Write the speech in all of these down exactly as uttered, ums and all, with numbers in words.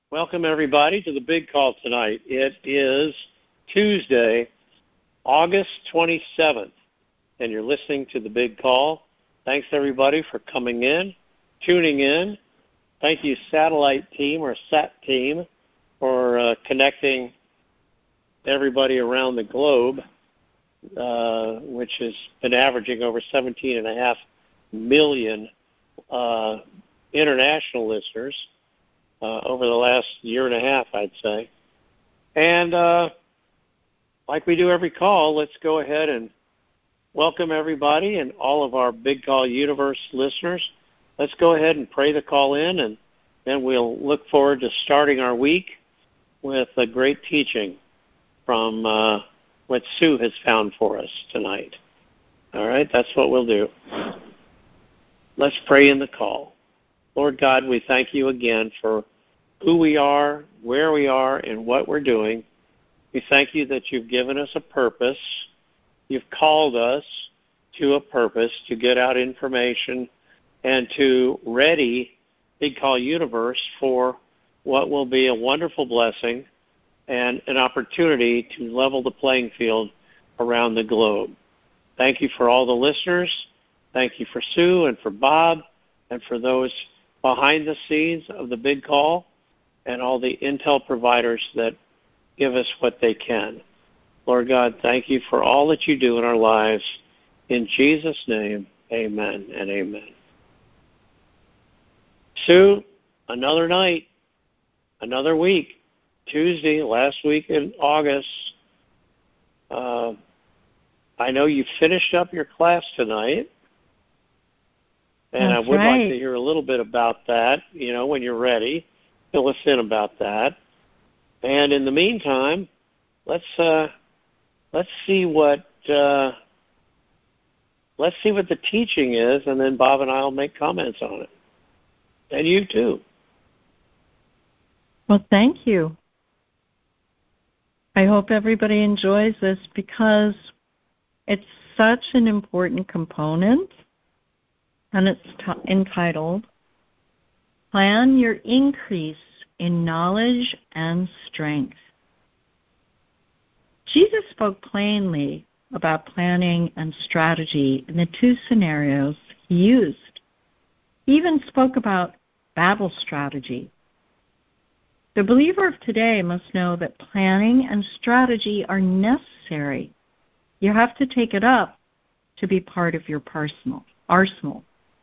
Welcome, everybody, to the big call tonight. It is Tuesday, August twenty-seventh, and you're listening to the big call. Thanks, everybody, for coming in, tuning in. Thank you, satellite team or SAT team, for uh, connecting everybody around the globe, uh, which has been averaging over seventeen and a half million uh, international listeners. Uh, over the last year and a half, I'd say. And uh, like we do every call, let's go ahead and welcome everybody and all of our Big Call Universe listeners. Let's go ahead and pray the call in, and then we'll look forward to starting our week with a great teaching from uh, what Sue has found for us tonight. All right, that's what we'll do. Let's pray in the call. Lord God, we thank you again for who we are, where we are, and what we're doing. We thank you that you've given us a purpose. You've called us to a purpose to get out information and to ready Big Call Universe for what will be a wonderful blessing and an opportunity to level the playing field around the globe. Thank you for all the listeners. Thank you for Sue and for Bob and for those behind the scenes of the big call and all the intel providers that give us what they can. Lord God, thank you for all that you do in our lives. In Jesus' name, amen and amen. Sue, another night, another week, Tuesday, last week in August. Uh, I know you finished up your class tonight. And That's I would right. like to hear a little bit about that, you know, when you're ready. Fill us in about that. And in the meantime, let's uh, let's see what uh, let's see what the teaching is, and then Bob and I will make comments on it. And you too. Well, thank you. I hope everybody enjoys this because it's such an important component. And it's t- entitled, Plan Your Increase in Knowledge and Strength. Jesus spoke plainly about planning and strategy in the two scenarios he used. He even spoke about battle strategy. The believer of today must know that planning and strategy are necessary. You have to take it up to be part of your personal arsenal.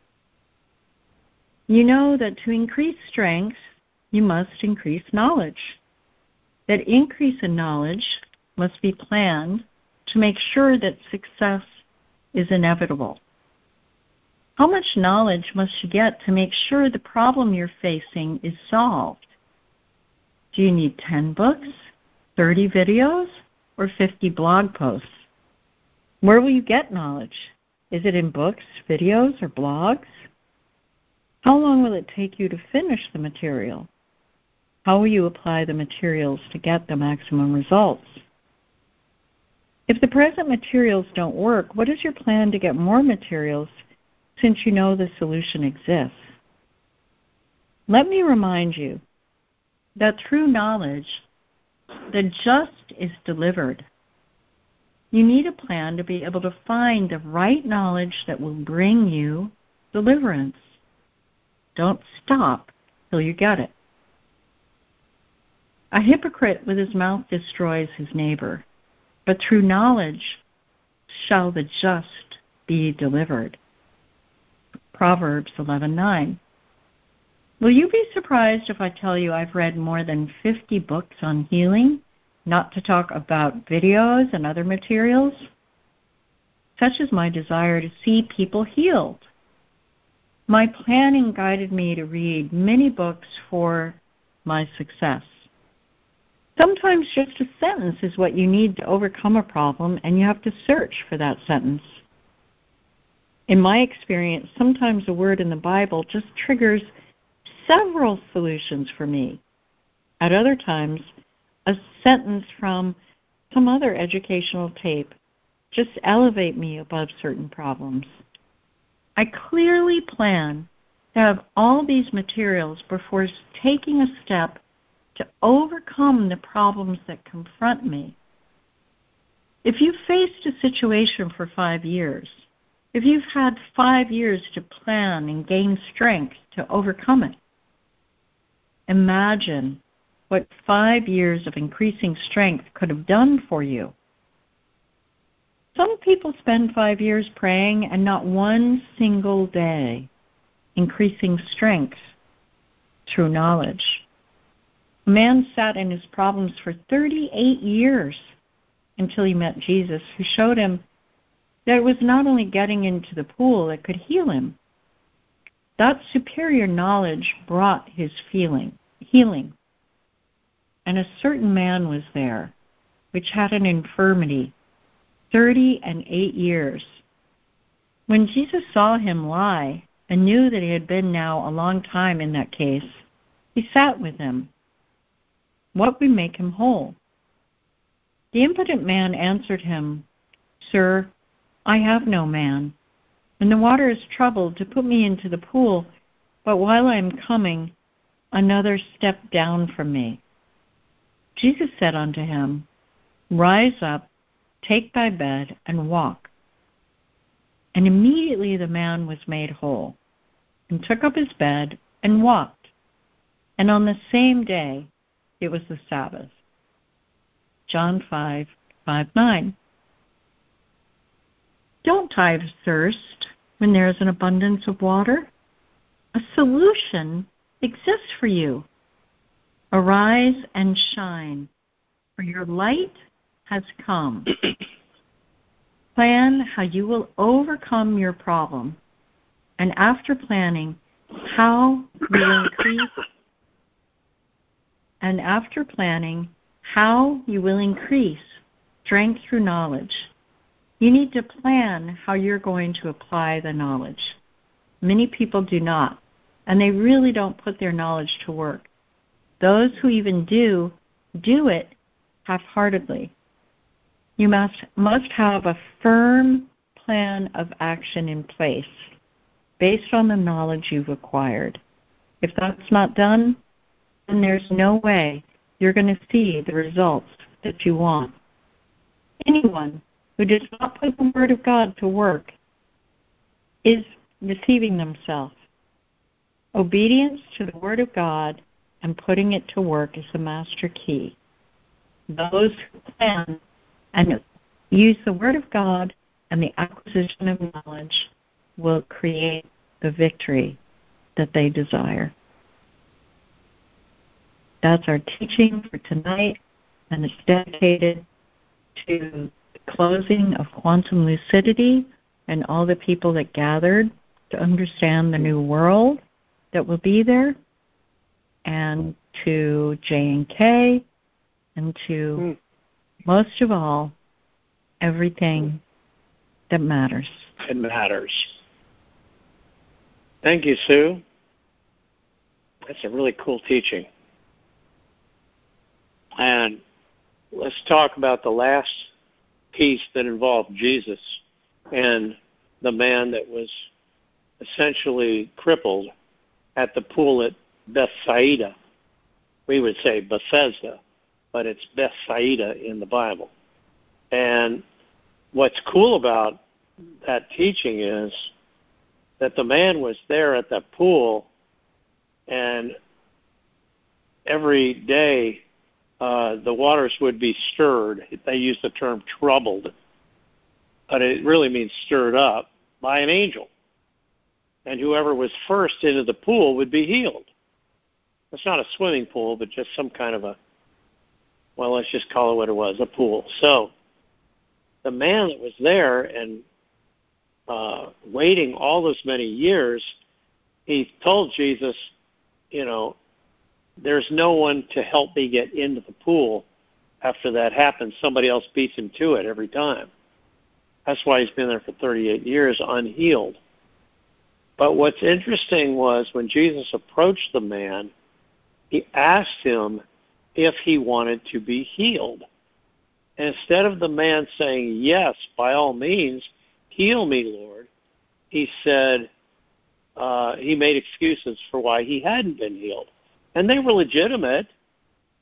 You know that to increase strength, you must increase knowledge. That increase in knowledge must be planned to make sure that success is inevitable. How much knowledge must you get to make sure the problem you're facing is solved? Do you need ten books, thirty videos, or fifty blog posts? Where will you get knowledge? Is it in books, videos, or blogs? How long will it take you to finish the material? How will you apply the materials to get the maximum results? If the present materials don't work, what is your plan to get more materials since you know the solution exists? Let me remind you that through knowledge, the just is delivered. You need a plan to be able to find the right knowledge that will bring you deliverance. Don't stop till you get it. A hypocrite with his mouth destroys his neighbor, but through knowledge shall the just be delivered. Proverbs eleven nine. Will you be surprised if I tell you I've read more than fifty books on healing, not to talk about videos and other materials? Such is my desire to see people healed. My planning guided me to read many books for my success. Sometimes just a sentence is what you need to overcome a problem, and you have to search for that sentence. In my experience, sometimes a word in the Bible just triggers several solutions for me. At other times, a sentence from some other educational tape just elevate me above certain problems. I clearly plan to have all these materials before taking a step to overcome the problems that confront me. If you've faced a situation for five years, if you've had five years to plan and gain strength to overcome it, imagine what five years of increasing strength could have done for you. Some people spend five years praying and not one single day increasing strength through knowledge. A man sat in his problems for thirty-eight years until he met Jesus, who showed him that it was not only getting into the pool that could heal him. That superior knowledge brought his feeling, healing. And a certain man was there, which had an infirmity, thirty and eight years. When Jesus saw him lie and knew that he had been now a long time in that case, he sat with him. What would make him whole? The impotent man answered him, Sir, I have no man, and the water is troubled to put me into the pool, but while I am coming, another stepped down from me. Jesus said unto him, Rise up, take thy bed, and walk. And immediately the man was made whole, and took up his bed, and walked. And on the same day it was the Sabbath. John five, five, nine. Don't die of thirst when there is an abundance of water. A solution exists for you. Arise and shine, for your light has come. Plan how you will overcome your problem, and after planning how you will increase and after planning how you will increase strength through knowledge, you need to plan how you're going to apply the knowledge. Many people do not, and they really don't put their knowledge to work. Those who even do, do it half-heartedly. You must, must have a firm plan of action in place based on the knowledge you've acquired. If that's not done, then there's no way you're going to see the results that you want. Anyone who does not put the Word of God to work is deceiving themselves. Obedience to the Word of God and putting it to work is the master key. Those who plan and use the Word of God and the acquisition of knowledge will create the victory that they desire. That's our teaching for tonight, and it's dedicated to the closing of quantum lucidity and all the people that gathered to understand the new world that will be there, and to J and K, and to, mm. most of all, everything that matters. It matters. Thank you, Sue. That's a really cool teaching. And let's talk about the last piece that involved Jesus and the man that was essentially crippled at the pool at Bethsaida. We would say Bethesda, but it's Bethsaida in the Bible. And what's cool about that teaching is that the man was there at the pool, and every day uh, the waters would be stirred. They use the term troubled, but it really means stirred up by an angel. And whoever was first into the pool would be healed. It's not a swimming pool, but just some kind of a, well, let's just call it what it was, a pool. So the man that was there and uh, waiting all those many years, he told Jesus, you know, there's no one to help me get into the pool after that happens. Somebody else beats him to it every time. That's why he's been there for thirty-eight years unhealed. But what's interesting was when Jesus approached the man, he asked him if he wanted to be healed. And instead of the man saying, yes, by all means, heal me, Lord, he said, uh, he made excuses for why he hadn't been healed. And they were legitimate.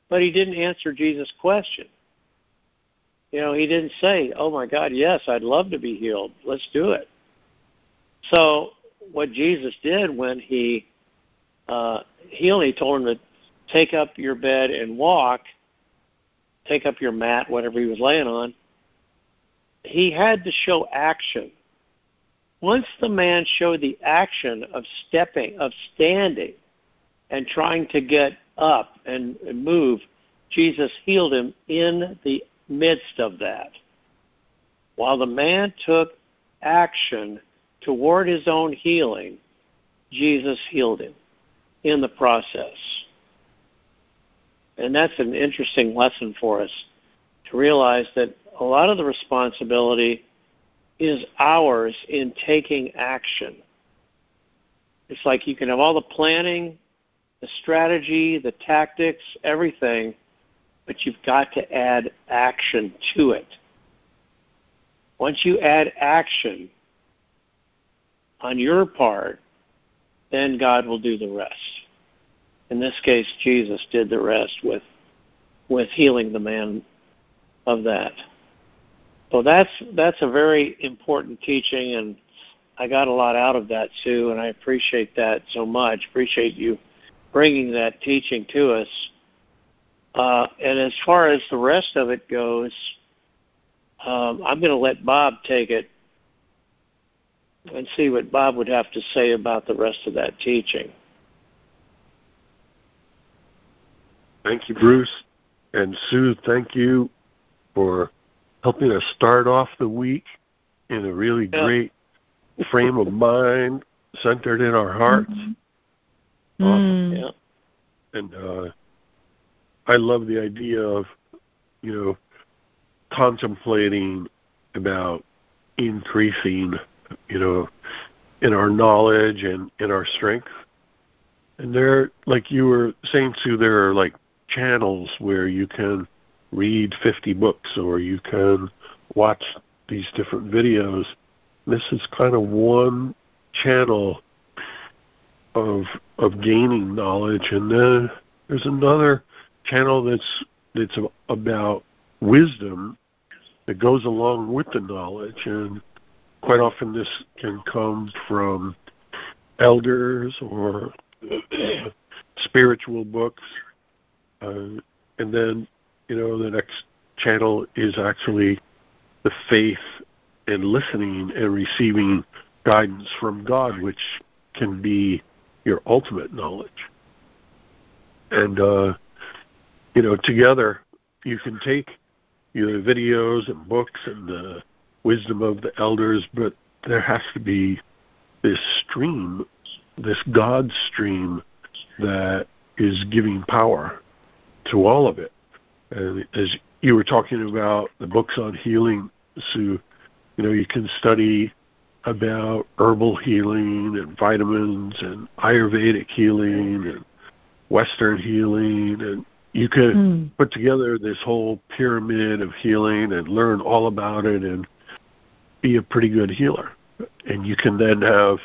but he didn't answer Jesus' question. You know, he didn't say, oh, my God, yes, I'd love to be healed. Let's do it. So what Jesus did when he uh, healed, he told him to take up your bed and walk, take up your mat, whatever he was laying on. He had to show action. Once the man showed the action of stepping, of standing, and trying to get up and move, Jesus healed him in the midst of that. While the man took action toward his own healing, Jesus healed him in the process. And that's an interesting lesson for us, to realize that a lot of the responsibility is ours in taking action. It's like you can have all the planning, the strategy, the tactics, everything, but you've got to add action to it. Once you add action on your part, then God will do the rest. In this case, Jesus did the rest with with healing the man of that. So that's that's a very important teaching, and I got a lot out of that, Sue, and I appreciate that so much. Appreciate you bringing that teaching to us. Uh, and as far as the rest of it goes, um, I'm going to let Bob take it and see what Bob would have to say about the rest of that teaching. Thank you, Bruce. And Sue, thank you for helping us start off the week in a really yeah. great frame of mind, centered in our hearts. Mm-hmm. Awesome. Yeah. And uh, I love the idea of, you know, contemplating about increasing, you know, in our knowledge and in our strength. And there, like you were saying, Sue, there are like channels where you can read fifty books or you can watch these different videos. This is kind of one channel of of gaining knowledge, and then there's another channel that's that's about wisdom that goes along with the knowledge, and quite often this can come from elders or spiritual books, uh, and then you know the next channel is actually the faith and listening and receiving guidance from God, which can be your ultimate knowledge. And uh, you know, together you can take your videos and books and the wisdom of the elders, but there has to be this stream, this God stream that is giving power to all of it. And as you were talking about the books on healing, Sue, you know, you can study about herbal healing and vitamins and Ayurvedic healing and Western healing, and you could mm. put together this whole pyramid of healing and learn all about it and be a pretty good healer. And you can then have,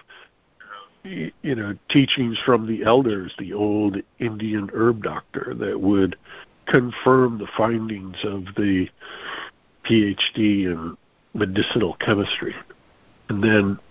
you know, teachings from the elders, the old Indian herb doctor, that would confirm the findings of the P H D in medicinal chemistry. And then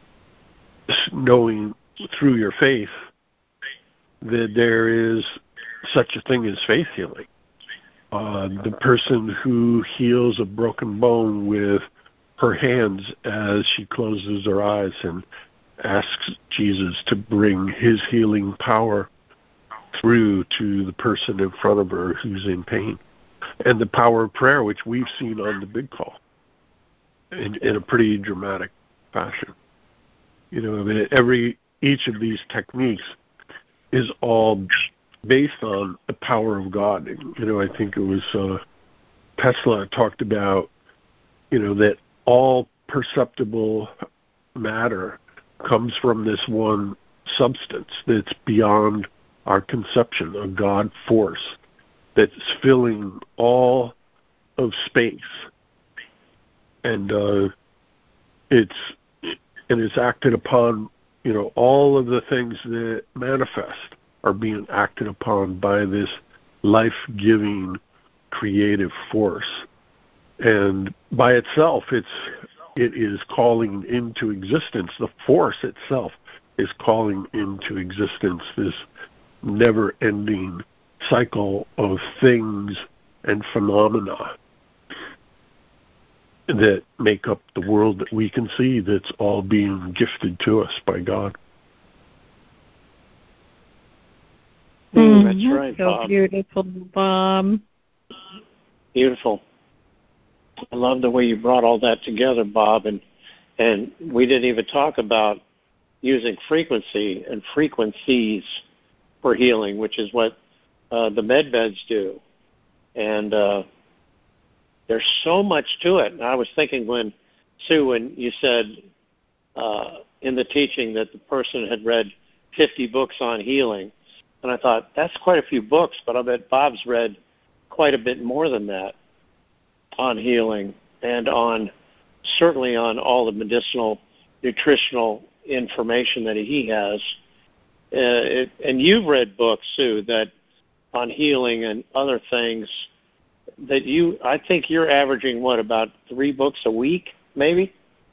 knowing through your faith that there is such a thing as faith healing. Uh, the person who heals a broken bone with her hands as she closes her eyes and asks Jesus to bring his healing power through to the person in front of her who's in pain. And the power of prayer, which we've seen on the big call in, in a pretty dramatic fashion. You know, I mean, every each of these techniques is all based on the power of God. You know, I think it was uh, Tesla talked about, you know, that all perceptible matter comes from this one substance that's beyond our conception, a God force that's filling all of space. And uh, it's and it's acted upon, you know, all of the things that manifest are being acted upon by this life-giving, creative force. And by itself, it's it is calling into existence. The force itself is calling into existence this never-ending cycle of things and phenomena that make up the world that we can see, that's all being gifted to us by God. Mm, that's, that's right, so Bob. beautiful, Bob. Beautiful. I love the way you brought all that together, Bob. And and we didn't even talk about using frequency and frequencies for healing, which is what uh, the med beds do. And uh, there's so much to it. And I was thinking when, Sue, when you said uh, in the teaching that the person had read fifty books on healing, and I thought, that's quite a few books, but I bet Bob's read quite a bit more than that on healing and on, certainly on all the medicinal, nutritional information that he has. Uh, it, and you've read books, Sue, that on healing and other things that you, I think you're averaging, what, about three books a week, maybe?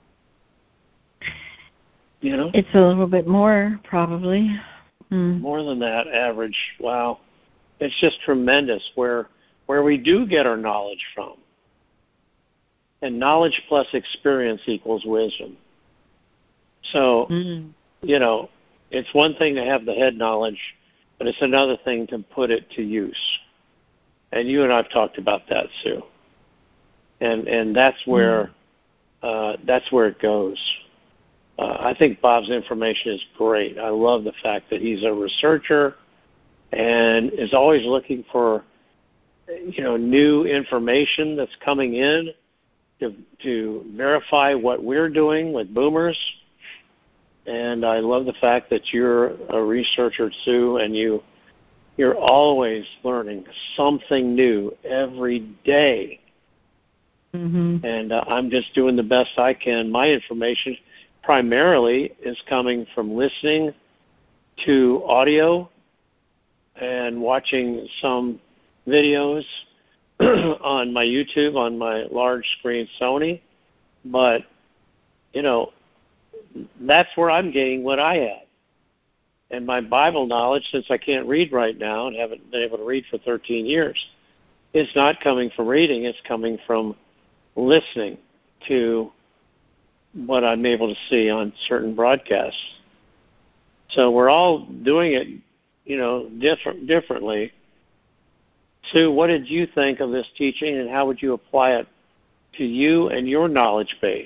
You know? It's a little bit more, probably. Mm. More than that average. Wow. It's just tremendous where where we do get our knowledge from. And knowledge plus experience equals wisdom. So, mm. you know, it's one thing to have the head knowledge, but it's another thing to put it to use. And you and I have talked about that, Sue. And and that's where mm. uh, that's where it goes. Uh, I think Bob's information is great. I love the fact that he's a researcher and is always looking for, you know, new information that's coming in to to verify what we're doing with boomers. And I love the fact that you're a researcher, Sue, and you you're always learning something new every day. Mm-hmm. And uh, I'm just doing the best I can. My information primarily is coming from listening to audio and watching some videos on my YouTube, on my large screen Sony. But, you know, that's where I'm getting what I have. And my Bible knowledge, since I can't read right now and haven't been able to read for thirteen years, it's not coming from reading. It's coming from listening to what I'm able to see on certain broadcasts. So we're all doing it, you know, different, differently. Sue, what did you think of this teaching, and how would you apply it to you and your knowledge base?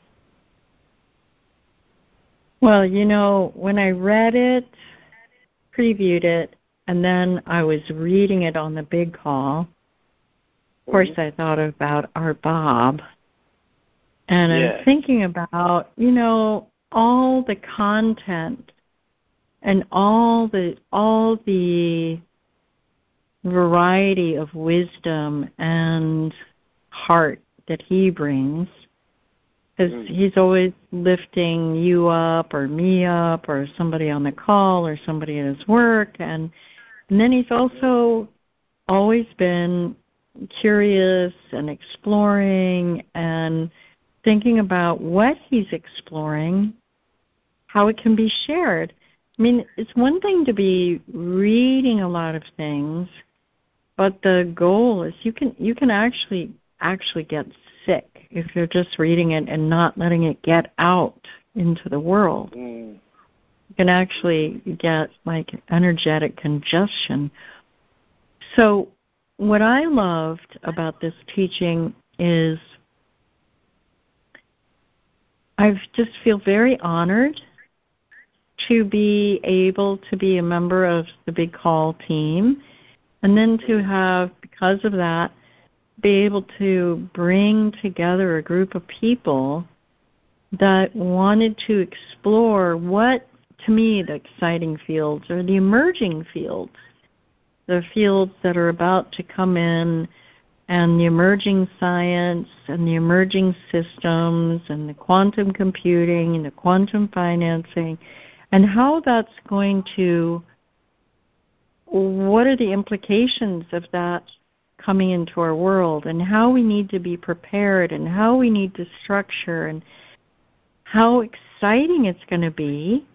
Well, you know, when I read it, previewed it, and then I was reading it on the big call, of course mm-hmm. I thought about our Bob. And yeah. I'm thinking about, you know, all the content and all the all the variety of wisdom and heart that he brings. Because mm. he's always lifting you up or me up or somebody on the call or somebody at his work. And, and then he's also always been curious and exploring and thinking about what he's exploring, how it can be shared. I mean, it's one thing to be reading a lot of things, but the goal is you can you can actually actually get sick if you're just reading it and not letting it get out into the world. Mm. You can actually get like energetic congestion. So what I loved about this teaching is I just feel very honored to be able to be a member of the Big Call team, and then to have, because of that, be able to bring together a group of people that wanted to explore what, to me, the exciting fields are the emerging fields, the fields that are about to come in, and the emerging science and the emerging systems and the quantum computing and the quantum financing, and how that's going to what are the implications of that coming into our world, and how we need to be prepared, and how we need to structure, and how exciting it's going to be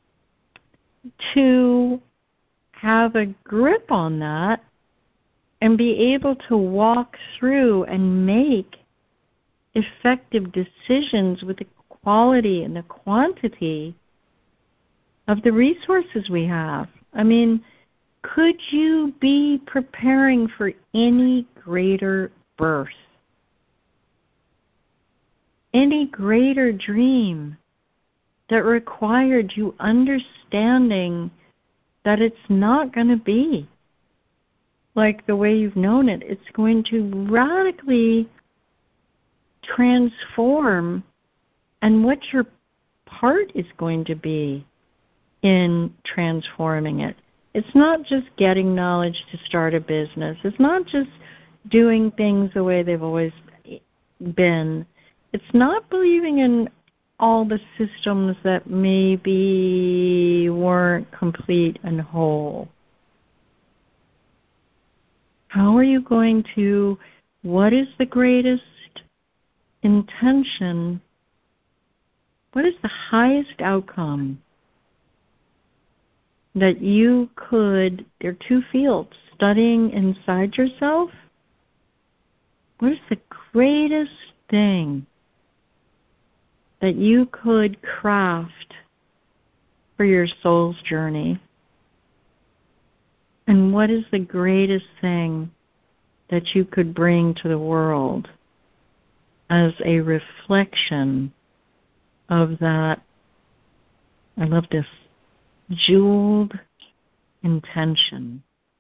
to have a grip on that and be able to walk through and make effective decisions with the quality and the quantity of the resources we have. I mean, could you be preparing for any greater birth? Any greater dream that required you understanding that it's not going to be like the way you've known it. It's going to radically transform, and what your part is going to be in transforming it. It's not just getting knowledge to start a business. It's not just doing things the way they've always been. It's not believing in all the systems that maybe weren't complete and whole. How are you going to, what is the greatest intention? What is the highest outcome that you could, there are two fields, studying inside yourself. What is the greatest thing that you could craft for your soul's journey? And what is the greatest thing that you could bring to the world as a reflection of that, I love this, jeweled intention?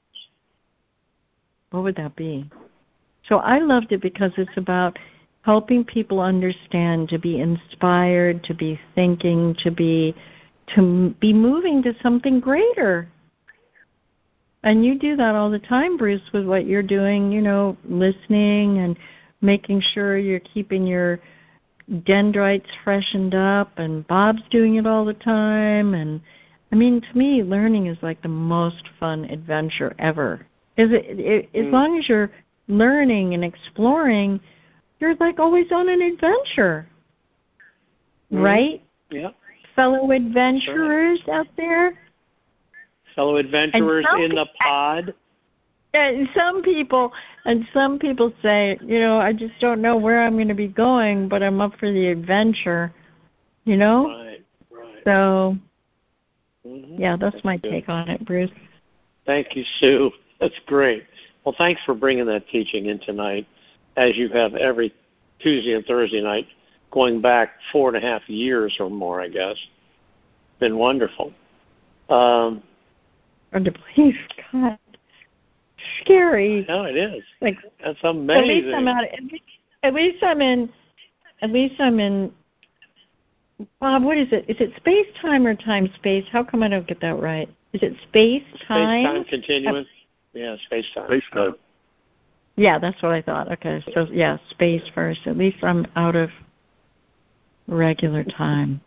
What would that be? So I loved it because it's about helping people understand, to be inspired, to be thinking, to be to be moving to something greater. And you do that all the time, Bruce, with what you're doing, you know, listening and making sure you're keeping your dendrites freshened up, and Bob's doing it all the time. And I mean, to me, learning is like the most fun adventure ever. Is it, it as mm. long as you're learning and exploring, you're like always on an adventure, mm. right? Yeah. Fellow adventurers right. out there. Fellow adventurers in the pod. And some people, and some people say, you know, I just don't know where I'm going to be going, but I'm up for the adventure. You know. Right. Right. So. Mm-hmm. Yeah, that's, that's my good. take on it, Bruce. Thank you, Sue. That's great. Well, thanks for bringing that teaching in tonight, as you have every Tuesday and Thursday night, going back four and a half years or more, I guess. Been wonderful. Um, Hard to believe, God, scary. No, it is. Like that's amazing. At least I'm out. At least I'm in. At least I'm in. Bob, what is it? Is it space time or time space? How come I don't get that right? Is it space time? Space time continuum. Uh, yeah, space time. Space time. Yeah, that's what I thought. Okay, so yeah, space first. At least I'm out of regular time.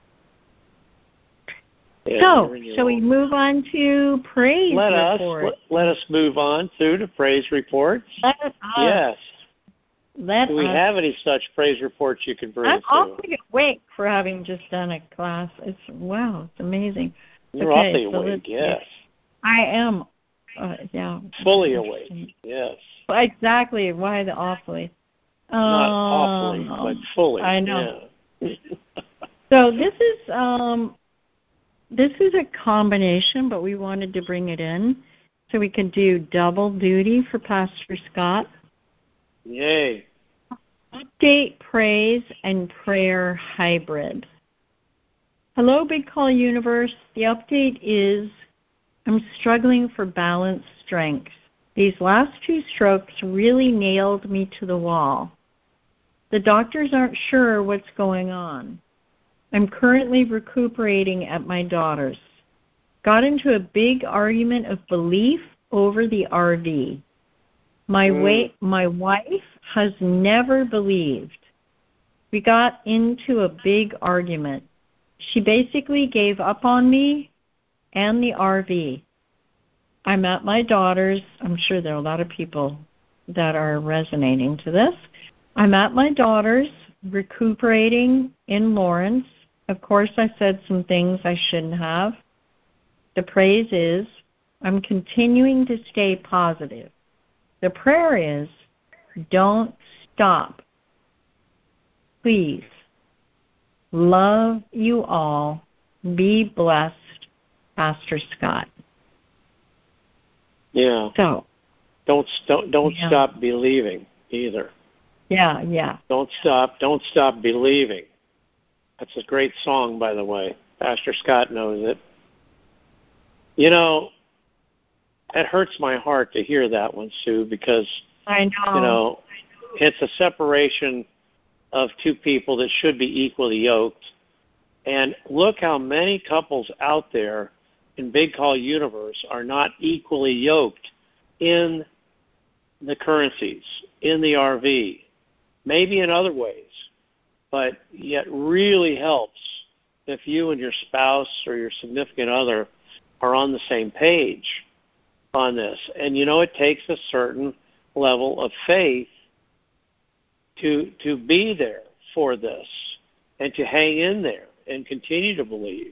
Yeah, so, shall we move on to praise let reports? Us, let, let us move on through to praise reports. Let us. Yes. Let Do we us. have any such praise reports you can bring I'm to? awfully awake for having just done a class. It's wow, it's amazing. You're okay, awfully so awake, yes. I am, uh, yeah. Fully awake, yes. Exactly. Why the awfully? Not um, awfully, but fully. I know. Yeah. So this is um, this is a combination, but we wanted to bring it in so we could do double duty for Pastor Scott. Yay. Update, praise, and prayer hybrid. Hello, Big Call Universe. The update is I'm struggling for balance strength. These last two strokes really nailed me to the wall. The doctors aren't sure what's going on. I'm currently recuperating at my daughter's. Got into a big argument of belief over the R V. My, mm. wa- my wife has never believed. We got into a big argument. She basically gave up on me and the R V. I'm at my daughter's. I'm sure there are a lot of people that are resonating to this. I'm at my daughter's, recuperating in Lawrence. Of course, I said some things I shouldn't have. The praise is, I'm continuing to stay positive. The prayer is, don't stop. Please. Love you all. Be blessed, Pastor Scott. Yeah. So. Don't don't don't yeah. stop believing either. Yeah, yeah. Don't stop. Don't stop believing. That's a great song, by the way. Pastor Scott knows it. You know, it hurts my heart to hear that one, Sue, because I know. You know, it's a separation of two people that should be equally yoked. And look how many couples out there in Big Call Universe are not equally yoked in the currencies, in the R V, maybe in other ways, but yet really helps if you and your spouse or your significant other are on the same page on this. And, you know, it takes a certain level of faith to to be there for this and to hang in there and continue to believe.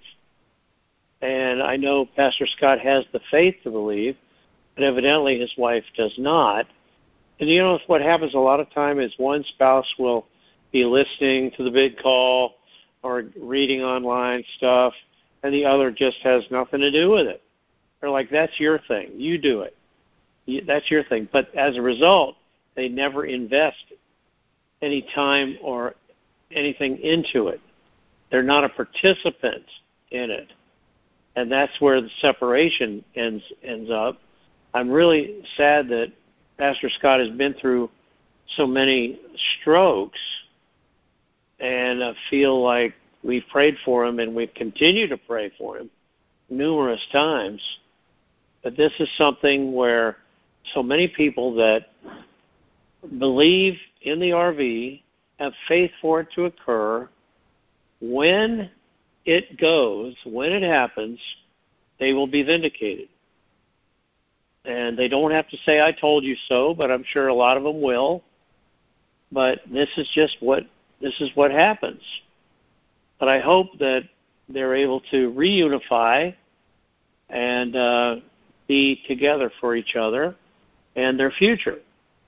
And I know Pastor Scott has the faith to believe, but evidently his wife does not. And you know what happens a lot of time is one spouse will be listening to the big call or reading online stuff, and the other just has nothing to do with it. They're like, that's your thing. You do it. That's your thing. But as a result, they never invest any time or anything into it. They're not a participant in it. And that's where the separation ends ends up. I'm really sad that Pastor Scott has been through so many strokes, and I feel like we've prayed for him and we continue to pray for him numerous times. But this is something where so many people that believe in the R V, have faith for it to occur, when it goes, when it happens, they will be vindicated. And they don't have to say, I told you so, but I'm sure a lot of them will. But this is just what this is what happens. But I hope that they're able to reunify and uh, be together for each other and their future.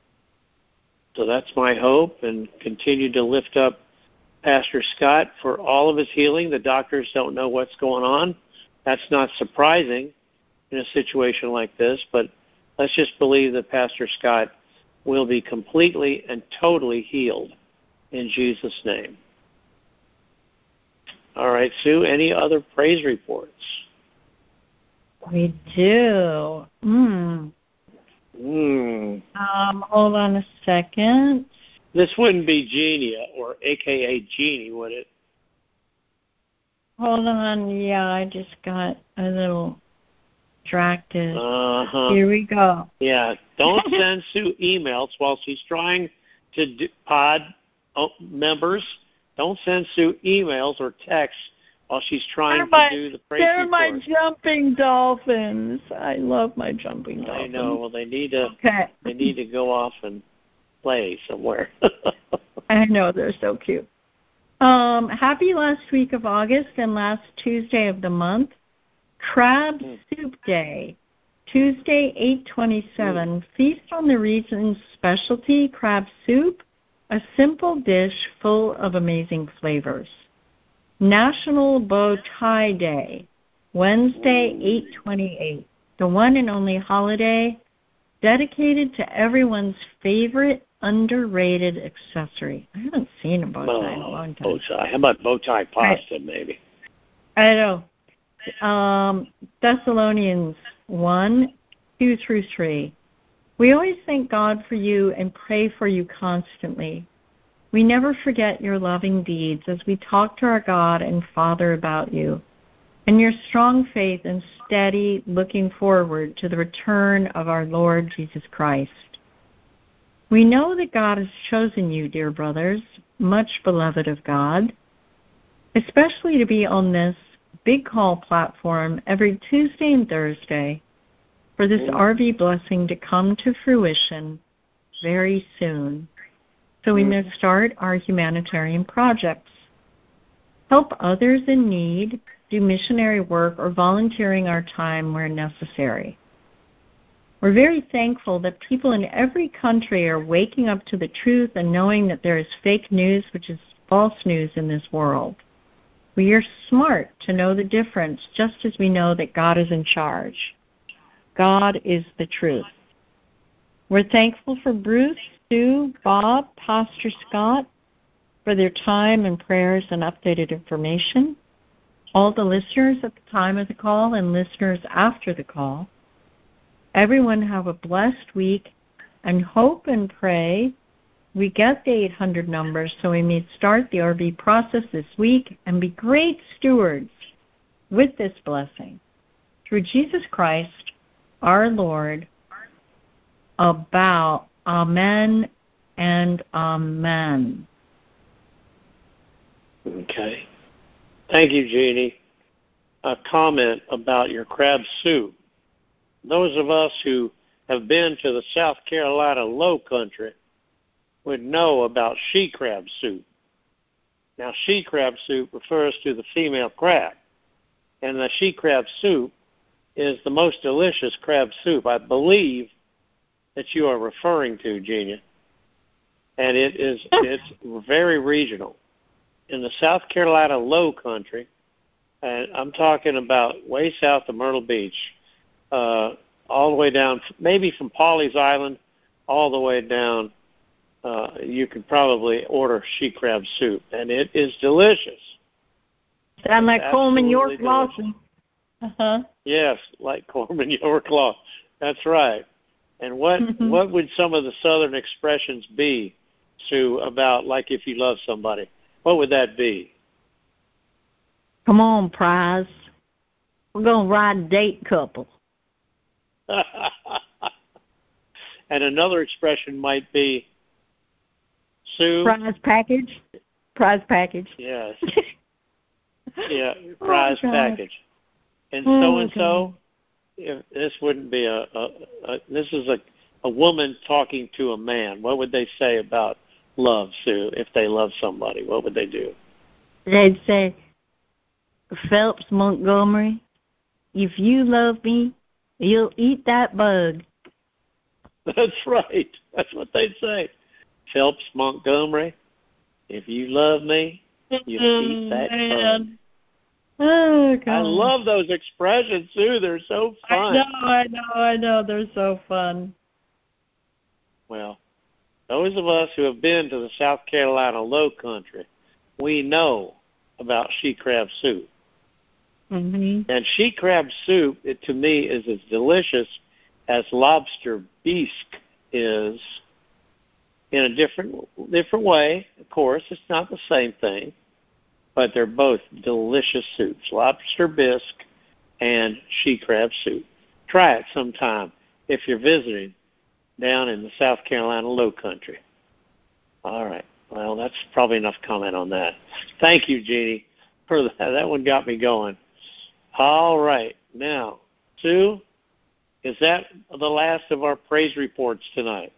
So that's my hope, and continue to lift up Pastor Scott for all of his healing. The doctors don't know what's going on. That's not surprising in a situation like this, but let's just believe that Pastor Scott will be completely and totally healed in Jesus' name. All right, Sue, any other praise reports? We do. Mm. Mm. Um, hold on a second. This wouldn't be Genia, or A K A Jeannie, would it? Hold on. Yeah, I just got a little distracted. Uh-huh. Here we go. Yeah, don't send Sue emails while she's trying to do pod members. Don't send Sue emails or texts while she's trying to my, do the praise They're report. my jumping dolphins. I love my jumping dolphins. I know. Well, they need to. Okay. They need to go off and play somewhere. I know, they're so cute. Um, happy last week of August and last Tuesday of the month. Crab mm. Soup Day, Tuesday, eight twenty-seven. Mm. Feast on the region's specialty crab soup, a simple dish full of amazing flavors. National Bow Tie Day, Wednesday, eight twenty-eight. The one and only holiday dedicated to everyone's favorite underrated accessory. I haven't seen a bow tie oh, in a long time. Bow tie. How about bow tie pasta, I, maybe? I know. Um, Thessalonians one, two through three. We always thank God for you and pray for you constantly. We never forget your loving deeds as we talk to our God and Father about you, and your strong faith and steady looking forward to the return of our Lord Jesus Christ. We know that God has chosen you, dear brothers, much beloved of God, especially to be on this Big Call platform every Tuesday and Thursday, for this R V blessing to come to fruition very soon. So we must start our humanitarian projects, help others in need, do missionary work, or volunteering our time where necessary. We're very thankful that people in every country are waking up to the truth and knowing that there is fake news, which is false news in this world. We are smart to know the difference, just as we know that God is in charge. God is the truth. We're thankful for Bruce, Sue, Bob, Pastor Scott, for their time and prayers and updated information. All the listeners at the time of the call and listeners after the call. Everyone have a blessed week, and hope and pray we get the eight hundred numbers so we may start the R V process this week and be great stewards with this blessing. Through Jesus Christ, our Lord, about amen and amen. Okay. Thank you, Jeannie. A comment about your crab soup. Those of us who have been to the South Carolina Low Country would know about she crab soup. Now, she crab soup refers to the female crab, and the she crab soup is the most delicious crab soup I believe that you are referring to, Genia. And it is it's very regional. In the South Carolina Low Country, and I'm talking about way south of Myrtle Beach, uh, all the way down, maybe from Pawleys Island, all the way down, uh, you could probably order she crab soup, and it is delicious. Sound like Coleman York Lawson. Uh-huh. Yes, like Coleman York Law. That's right. And what mm-hmm. what would some of the Southern expressions be, Sue, about like if you love somebody? What would that be? Come on, Prize. We're going to ride a date couple. And another expression might be, Sue. Prize package. Prize package. Yes. Yeah, prize oh, package. And oh, so-and-so, if this wouldn't be a, a, a this is a, a woman talking to a man. What would they say about love, Sue, if they love somebody? What would they do? They'd say, Phelps Montgomery, if you love me, you'll eat that bug. That's right. That's what they'd say. Phelps Montgomery, if you love me, you'll eat that bug. Oh, God. I love those expressions, Sue. They're so fun. I know, I know, I know. They're so fun. Well, those of us who have been to the South Carolina Low Country, we know about she crab soup. Mm-hmm. And she crab soup, it, to me, is as delicious as lobster bisque is in a different different way. Of course, it's not the same thing, but they're both delicious soups, lobster bisque and she crab soup. Try it sometime if you're visiting down in the South Carolina Low Country. All right. Well, that's probably enough comment on that. Thank you, Jeannie, for that. That one got me going. All right. Now, Sue, is that the last of our praise reports tonight?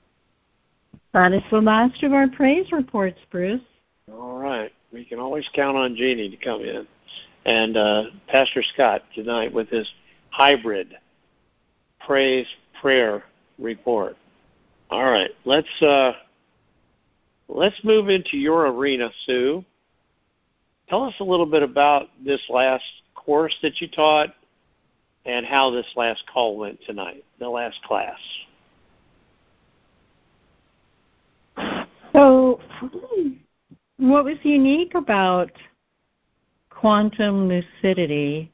That is the last of our praise reports, Bruce. All right. We can always count on Jeannie to come in. And uh, Pastor Scott tonight with his hybrid praise prayer report. All right. Let's uh, let's move into your arena, Sue. Tell us a little bit about this last course that you taught and how this last call went tonight, the last class. So, what was unique about quantum lucidity,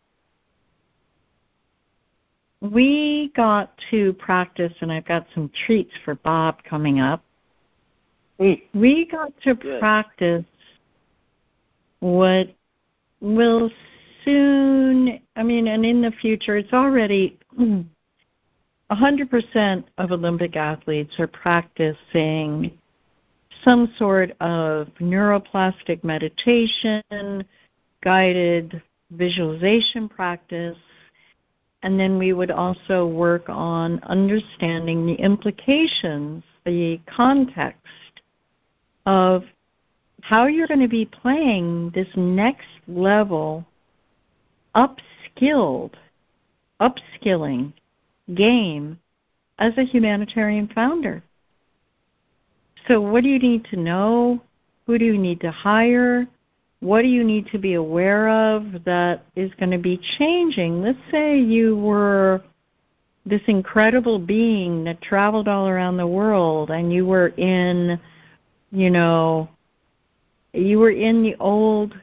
we got to practice, and I've got some treats for Bob coming up. Mm. We got to Good. practice what will soon, I mean, and in the future, it's already one hundred percent of Olympic athletes are practicing some sort of neuroplastic meditation, guided visualization practice, and then we would also work on understanding the implications, the context of how you're going to be playing this next level upskilled, upskilling game as a humanitarian founder. So what do you need to know? Who do you need to hire? What do you need to be aware of that is going to be changing? Let's say you were this incredible being that traveled all around the world and you were in, you know, you were in the old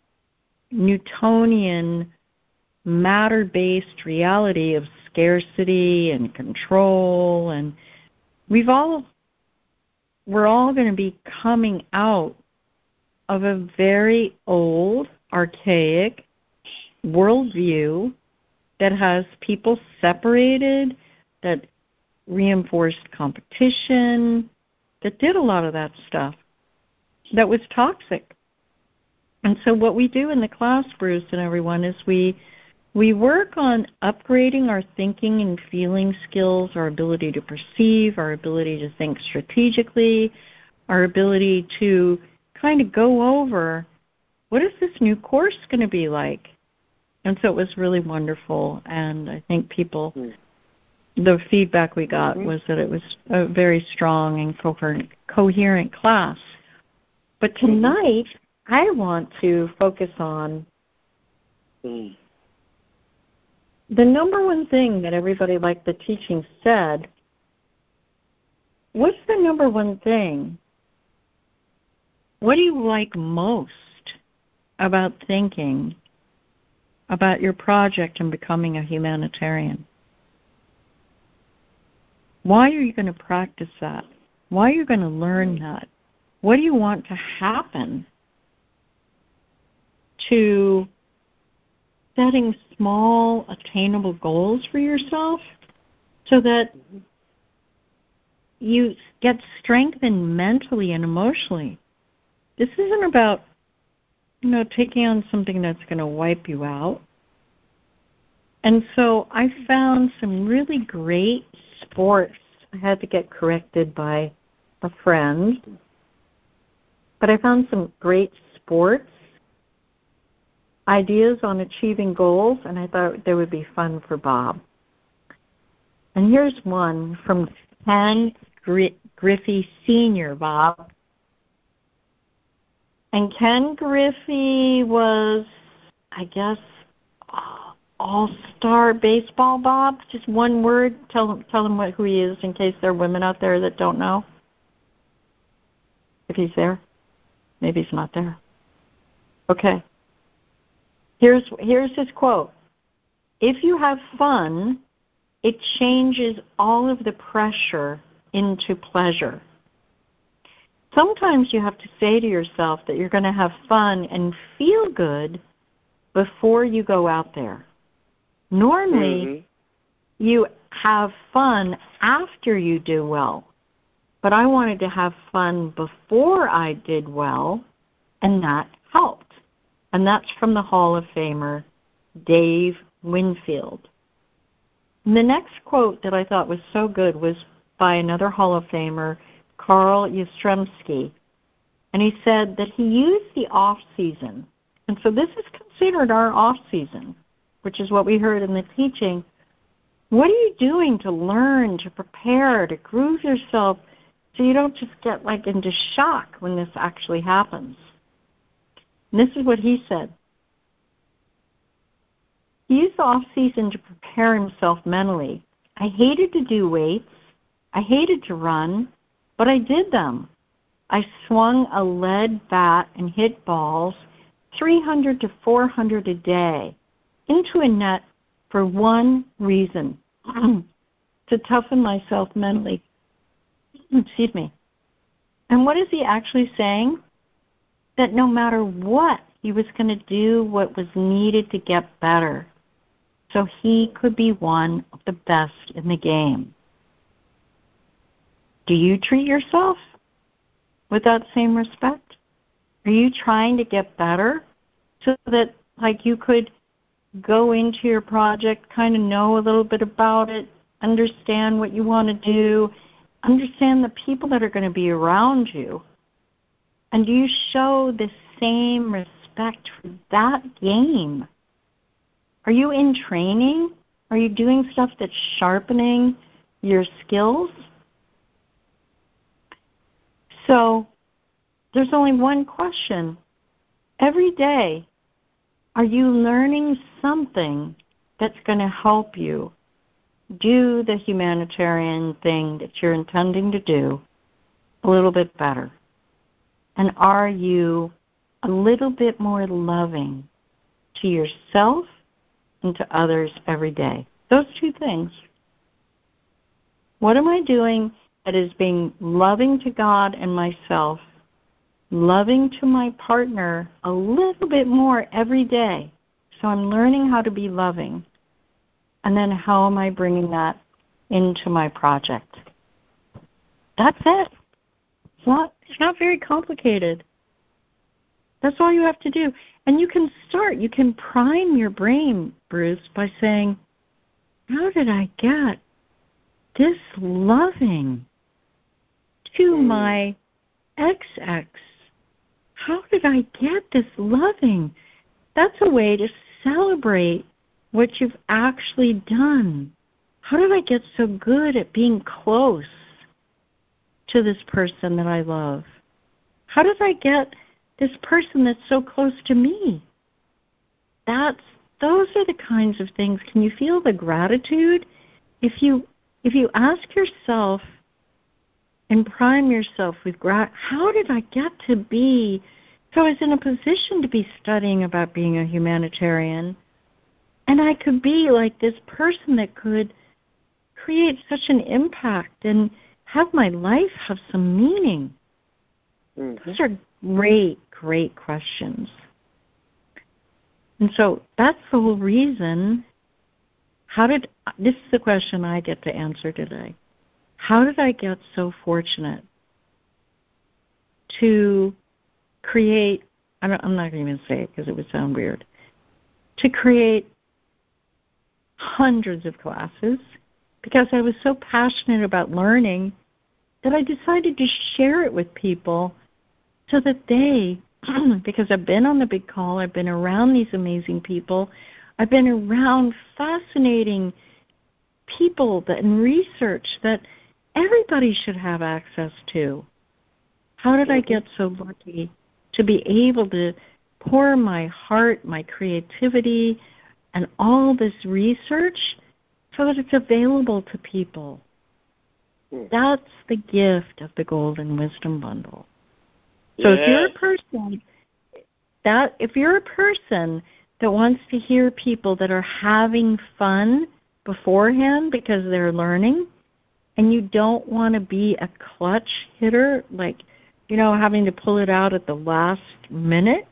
Newtonian matter-based reality of scarcity and control, and we've all, we're all going to be coming out of a very old, archaic worldview that has people separated, that reinforced competition, that did a lot of that stuff, that was toxic. And so what we do in the class, Bruce and everyone, is we we work on upgrading our thinking and feeling skills, our ability to perceive, our ability to think strategically, our ability to kind of go over, what is this new course going to be like? And so it was really wonderful, and I think people, the feedback we got mm-hmm. was that it was a very strong and coherent, coherent class. But tonight, mm-hmm. I want to focus on mm. the number one thing that everybody, like the teaching said. What's the number one thing? What do you like most about thinking about your project and becoming a humanitarian? Why are you going to practice that? Why are you going to learn that? What do you want to happen to setting small, attainable goals for yourself so that you get strengthened mentally and emotionally? This isn't about, you know, taking on something that's going to wipe you out. And so I found some really great sports. I had to get corrected by a friend. But I found some great sports ideas on achieving goals, and I thought they would be fun for Bob. And here's one from Ken Griffey Senior, Bob. And Ken Griffey was, I guess, all-star baseball, Bob. Just one word. Tell them, tell them what, who he is in case there are women out there that don't know. If he's there. Maybe he's not there. Okay. Here's, here's his quote. If you have fun, it changes all of the pressure into pleasure. Sometimes you have to say to yourself that you're going to have fun and feel good before you go out there. Normally, mm-hmm. you have fun after you do well. But I wanted to have fun before I did well, and that helped. And that's from the Hall of Famer, Dave Winfield. And the next quote that I thought was so good was by another Hall of Famer, Carl Yastrzemski. And he said that he used the off-season. And so this is considered our off-season, which is what we heard in the teaching. What are you doing to learn, to prepare, to groove yourself so you don't just get like into shock when this actually happens? And this is what he said. He used the off-season to prepare himself mentally. I hated to do weights. I hated to run, but I did them. I swung a lead bat and hit balls three hundred to four hundred a day into a net for one reason, to toughen myself mentally. Excuse me. And what is he actually saying? That no matter what, he was going to do what was needed to get better so he could be one of the best in the game. Do you treat yourself with that same respect? Are you trying to get better so that, like, you could go into your project, kind of know a little bit about it, understand what you want to do, understand the people that are going to be around you? And do you show the same respect for that game? Are you in training? Are you doing stuff that's sharpening your skills? So there's only one question. Every day, are you learning something that's going to help you do the humanitarian thing that you're intending to do a little bit better? And are you a little bit more loving to yourself and to others every day? Those two things. What am I doing that is being loving to God and myself, loving to my partner a little bit more every day? So I'm learning how to be loving. And then how am I bringing that into my project? That's it. It's not, it's not very complicated. That's all you have to do. And you can start, you can prime your brain, Bruce, by saying, how did I get this loving to my X X? How did I get this loving? That's a way to celebrate what you've actually done. How did I get so good at being close to this person that I love? How did I get this person that's so close to me? That's those are the kinds of things. Can you feel the gratitude? If you if you ask yourself and prime yourself with grat, how did I get to be? So I was in a position to be studying about being a humanitarian, and I could be like this person that could create such an impact and have my life have some meaning. Mm-hmm. Those are great, great questions. And so that's the whole reason. How did, this is the question I get to answer today. How did I get so fortunate to create, I don't, I'm not going to even say it because it would sound weird, to create hundreds of classes because I was so passionate about learning that I decided to share it with people so that they, because I've been on the big call, I've been around these amazing people, I've been around fascinating people that, and research that everybody should have access to. How did I get so lucky to be able to pour my heart, my creativity, and all this research so that it's available to people? That's the gift of the Golden Wisdom Bundle. So yes. if you're a person that if you're a person that wants to hear people that are having fun beforehand because they're learning, and you don't want to be a clutch hitter, like, you know, having to pull it out at the last minute,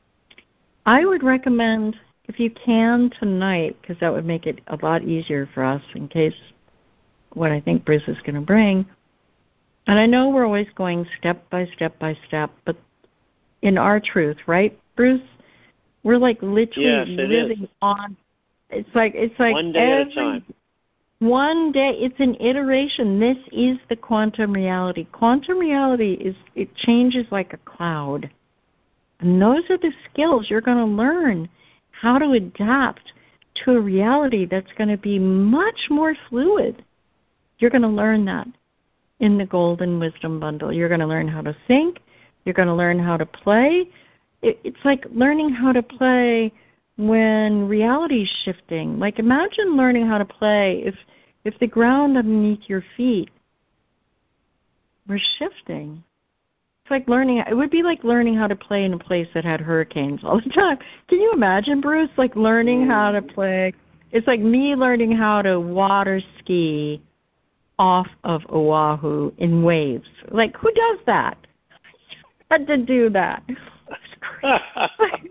I would recommend, if you can tonight, because that would make it a lot easier for us in case what I think Bruce is going to bring. And I know we're always going step by step by step, but in our truth, right, Bruce? We're like literally yes, living is. on. It's like it's like one day every, at a time. One day, it's an iteration. This is the quantum reality. Quantum reality is it changes like a cloud, and those are the skills you're going to learn how to adapt to a reality that's going to be much more fluid. You're going to learn that in the Golden Wisdom Bundle. You're going to learn how to think. You're going to learn how to play. It, it's like learning how to play when reality's shifting. Like imagine learning how to play if if the ground underneath your feet were shifting. It's like learning, it would be like learning how to play in a place that had hurricanes all the time. Can you imagine, Bruce, like learning mm. how to play? It's like me learning how to water ski off of Oahu in waves. Like, who does that? I had to do that. That's crazy.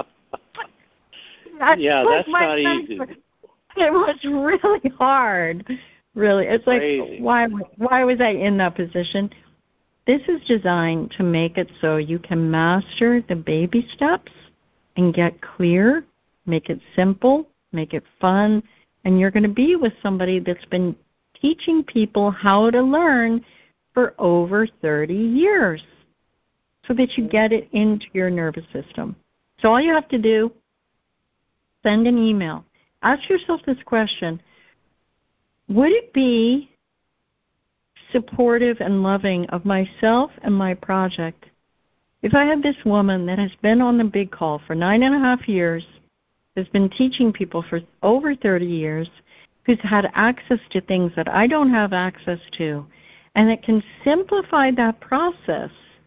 Yeah, that's not easy. It was really hard. Really. It's like, Crazy. why why was I in that position? This is designed to make it so you can master the baby steps and get clear Make it simple, make it fun, and you're going to be with somebody that's been teaching people how to learn for over thirty years so that you get it into your nervous system. So all you have to do, send an email. Ask yourself this question: would it be supportive and loving of myself and my project if I had this woman that has been on the big call for nine and a half years, has been teaching people for over thirty years, who's had access to things that I don't have access to, and that can simplify that process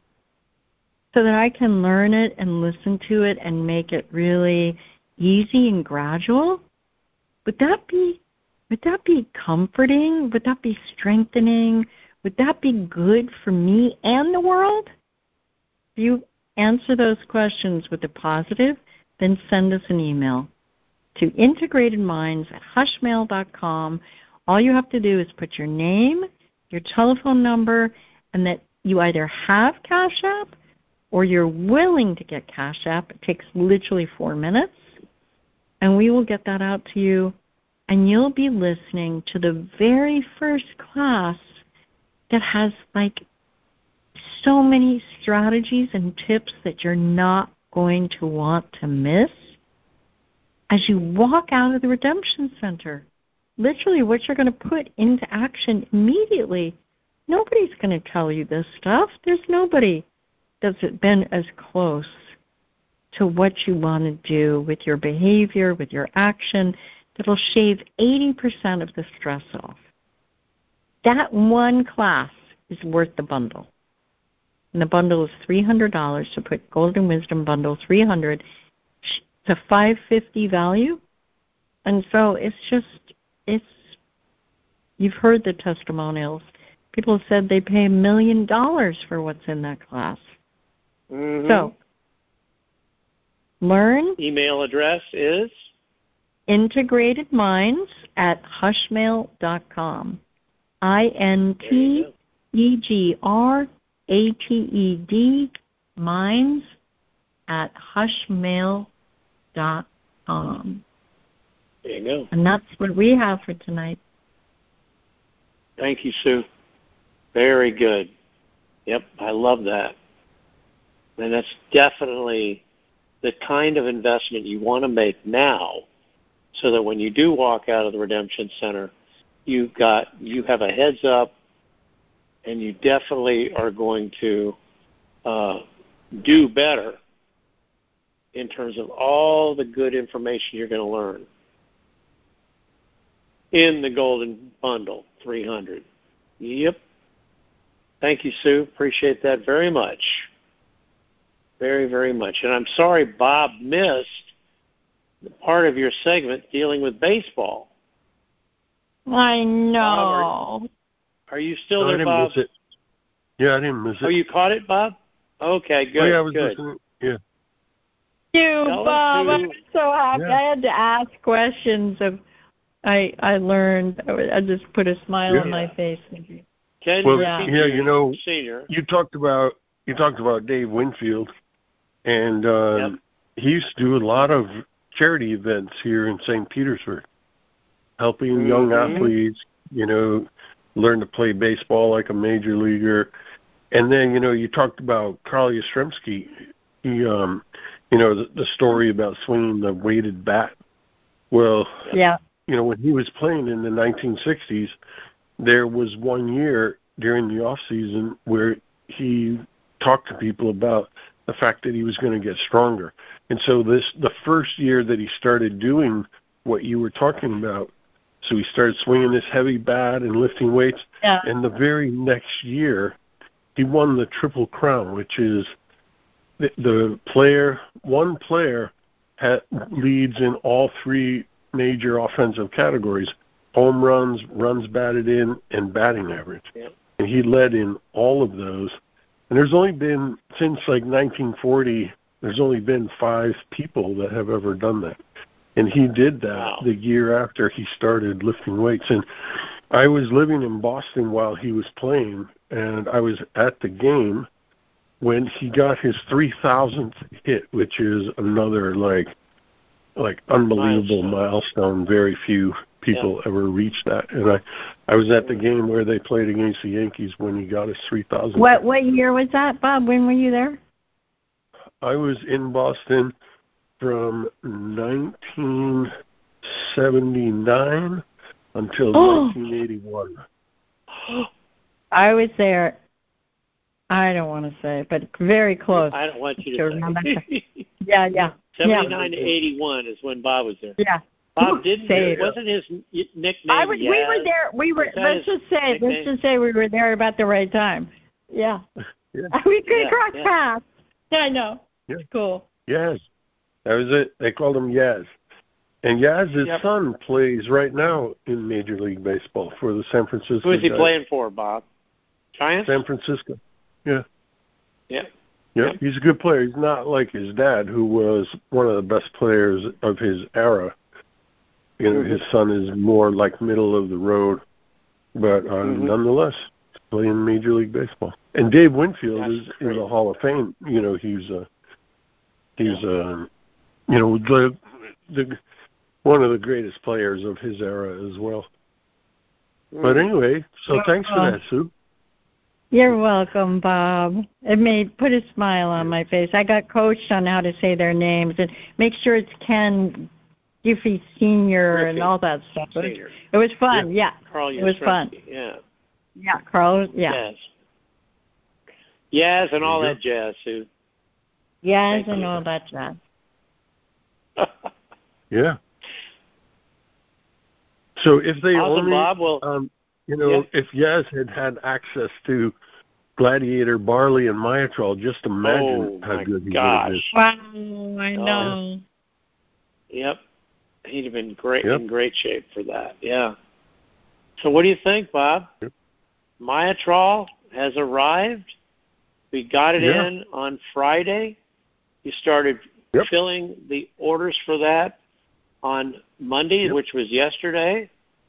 so that I can learn it and listen to it and make it really easy and gradual? Would that be would that be comforting? Would that be strengthening? Would that be good for me and the world? If you answer those questions with a positive, then send us an email to integratedminds at hushmail dot com. All you have to do is put your name, your telephone number, and that you either have Cash App or you're willing to get Cash App. It takes literally four minutes, and we will get that out to you, and you'll be listening to the very first class that has like so many strategies and tips that you're not going to want to miss as you walk out of the Redemption Center. Literally what you're going to put into action immediately. Nobody's going to tell you this stuff. There's nobody that's been as close to what you want to do with your behavior, with your action, that'll shave eighty percent of the stress off. That one class is worth the bundle. And the bundle is three hundred dollars, to put Golden Wisdom Bundle three hundred to five hundred fifty value. And so it's just, it's, you've heard the testimonials. People have said they pay a million dollars for what's in that class. Mm-hmm. So, learn. Email address is? integratedminds at hushmail dot com. I N T E G R A T E D, minds at hushmail dot com. There you go. And that's what we have for tonight. Thank you, Sue. Very good. Yep, I love that. And that's definitely the kind of investment you want to make now, so that when you do walk out of the Redemption Center, you've got you have a heads up, and you definitely are going to uh, do better in terms of all the good information you're going to learn in the Golden Bundle three hundred. Yep. Thank you, Sue. Appreciate that very much. Very, very much. And I'm sorry Bob missed the part of your segment dealing with baseball. I know. Bob, are, are you still no, there, I didn't Bob? Miss it. Yeah, I didn't miss it. Oh, you caught it, Bob? Okay, good. Oh, yeah, I was good. listening. Yeah. You, Tell Bob. us, I'm so happy. Yeah. I had to ask questions of. I I learned. I just put a smile Yeah. on my face. Ken Well, Yeah. yeah, you know, Senior. you talked about you talked about Dave Winfield, and um, Yep. he used to do a lot of charity events here in Saint Petersburg, helping Mm-hmm. young athletes, you know, learn to play baseball like a major leaguer. And then, you know, you talked about Carl Yastrzemski. He, um, you know, the, the story about swinging the weighted bat. Well, Yeah. you know, when he was playing in the nineteen sixties, there was one year during the off season where he talked to people about the fact that he was going to get stronger. And so this, the first year that he started doing what you were talking about, so he started swinging this heavy bat and lifting weights. Yeah. And the very next year, he won the Triple Crown, which is the, the player, one player ha, leads in all three major offensive categories: home runs, runs batted in, and batting average. Yeah. And he led in all of those. And there's only been, since like nineteen forty, there's only been five people that have ever done that. And he did that Wow. the year after he started lifting weights. And I was living in Boston while he was playing, and I was at the game when he got his three thousandth hit, which is another like like unbelievable milestone. milestone. Very few people yeah. ever reach that. And I, I was at the game where they played against the Yankees when he got his three thousand. What what year was that, Bob? When were you there? I was in Boston from nineteen seventy-nine until oh. nineteen eighty-one. I was there. I don't want to say, but very close. I don't want you to, to remember. yeah, yeah. seventy-nine yeah. to eighty-one is when Bob was there. Yeah. Bob didn't. It wasn't his nickname. I was, Yaz? We were there. We were. Let's just say. Nickname? Let's just say we were there about the right time. Yeah. yeah. We could yeah, cross yeah. paths. Yeah, I know. Yeah. Cool. Yaz. That was it. They called him Yaz. And Yaz's yep. son plays right now in Major League Baseball for the San Francisco. Who is he Giants. playing for, Bob? Giants? San Francisco. Yeah. Yeah. Yeah, yep. He's a good player. He's not like his dad, who was one of the best players of his era. You know, mm-hmm. his son is more like middle of the road, but um, mm-hmm. nonetheless, playing Major League Baseball. And Dave Winfield That's is great. in the Hall of Fame. You know, he's uh, he's yeah. uh, you know the the one of the greatest players of his era as well. Mm. But anyway, so thanks for that, Sue. You're welcome, Bob. It made put a smile on my face. I got coached on how to say their names and make sure it's Ken Giffey Senior Griffey. And all that stuff. It was, it was fun. Yeah, yeah. Carl it was fun. Yeah, yeah, Carl. Yeah, Yaz, Yaz and all that jazz, Sue. Yaz Thank and you. all that jazz. yeah. So if they awesome, only, Bob. Well, um, you know, yeah. if Yaz had had access to Gladiator, Barley, and Myotrol, just imagine oh, how good he gosh. would have been. Wow, I know. Oh. Yep. He'd have been great yep. in great shape for that. Yeah. So what do you think, Bob? Yep. Myotrol has arrived. We got it yeah. in on Friday. You started yep. filling the orders for that on Monday, yep. which was yesterday.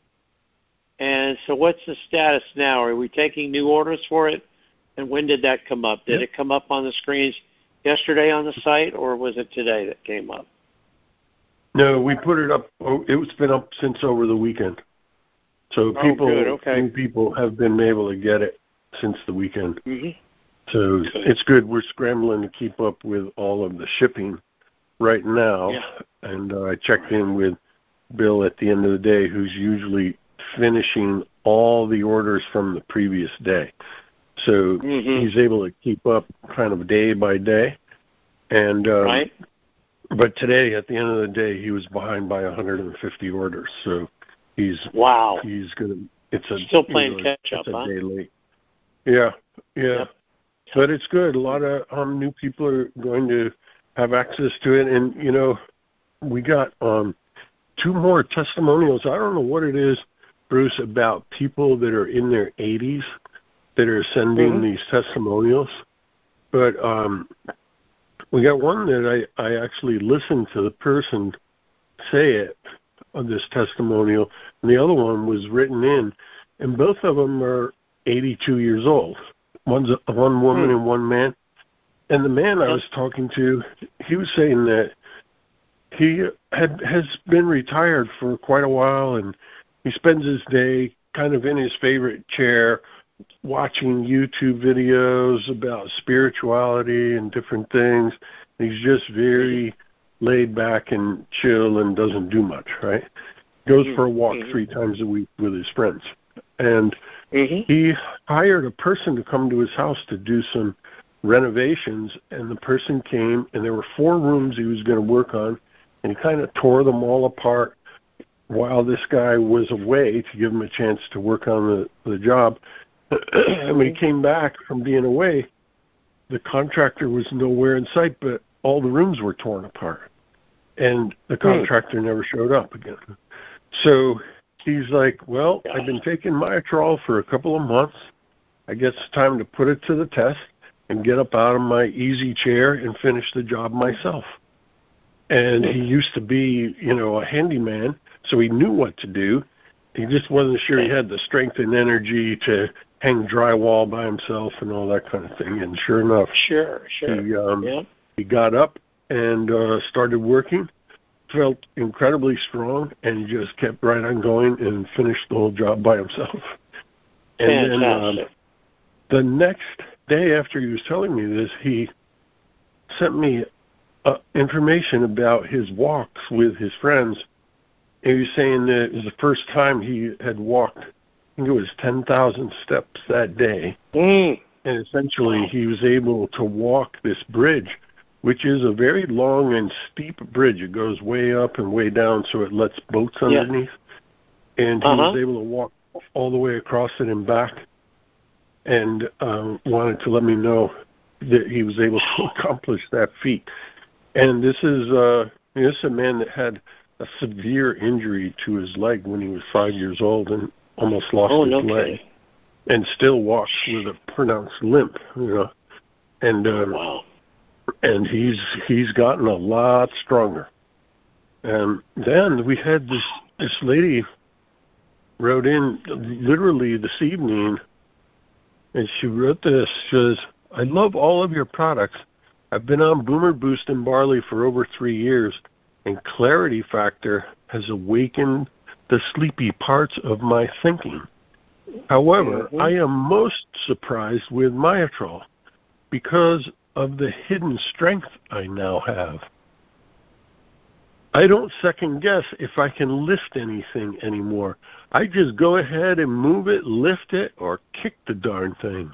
And so what's the status now? Are we taking new orders for it? And when did that come up? Did yep. it come up on the screens yesterday on the site, or was it today that came up? No, we put it up. Oh, it's been up since over the weekend. So people, oh, good. Okay. new people have been able to get it since the weekend. Mm-hmm. So good. it's good. We're scrambling to keep up with all of the shipping right now. Yeah. And uh, I checked in with Bill at the end of the day, who's usually finishing all the orders from the previous day. So mm-hmm. he's able to keep up kind of day by day. And um, right. But today, at the end of the day, he was behind by one hundred fifty orders. So he's wow. He's gonna. It's a still playing you know, catch up. It's a huh? day late. Yeah, yeah. Yep. But it's good. A lot of um, new people are going to have access to it, and you know, we got um, two more testimonials. I don't know what it is, Bruce, about people that are in their eighties that are sending mm-hmm. these testimonials, but. Um, We got one that I, I actually listened to the person say it on this testimonial, and the other one was written in, and both of them are eighty-two years old. One's a, one woman hmm. and one man. And the man I was talking to, he was saying that he had has been retired for quite a while, and he spends his day kind of in his favorite chair, watching YouTube videos about spirituality and different things. He's just very laid back and chill and doesn't do much, right? Goes for a walk mm-hmm. three times a week with his friends. And mm-hmm. he hired a person to come to his house to do some renovations, and the person came, and there were four rooms he was going to work on, and he kind of tore them all apart while this guy was away to give him a chance to work on the, the job. And when he came back from being away, the contractor was nowhere in sight, but all the rooms were torn apart. And the contractor never showed up again. So he's like, well, I've been taking Myotrol for a couple of months. I guess it's time to put it to the test and get up out of my easy chair and finish the job myself. And he used to be, you know, a handyman, so he knew what to do. He just wasn't sure he had the strength and energy to hang drywall by himself and all that kind of thing. And sure enough, sure, sure. he, um, yeah. he got up and uh, started working. felt incredibly strong and just kept right on going and finished the whole job by himself. And Fantastic. then um, the next day after he was telling me this, he sent me uh, information about his walks with his friends. And he was saying that it was the first time he had walked, I think it was ten thousand steps that day. Mm. And essentially he was able to walk this bridge, which is a very long and steep bridge. It goes way up and way down, so it lets boats underneath. Yeah. And he uh-huh. was able to walk all the way across it and back, and uh, wanted to let me know that he was able to accomplish that feat. And this is, uh, this is a man that had a severe injury to his leg when he was five years old and almost lost oh, his no leg, kidding. and still walks with a pronounced limp, you know. And uh, oh, wow. and he's he's gotten a lot stronger. And then we had this this lady wrote in literally this evening, and she wrote this. She says, "I love all of your products. I've been on Boomer Boost and Barley for over three years, and Clarity Factor has awakened the sleepy parts of my thinking. However, mm-hmm. I am most surprised with Myotrol because of the hidden strength I now have. I don't second guess if I can lift anything anymore. I just go ahead and move it, lift it, or kick the darn thing.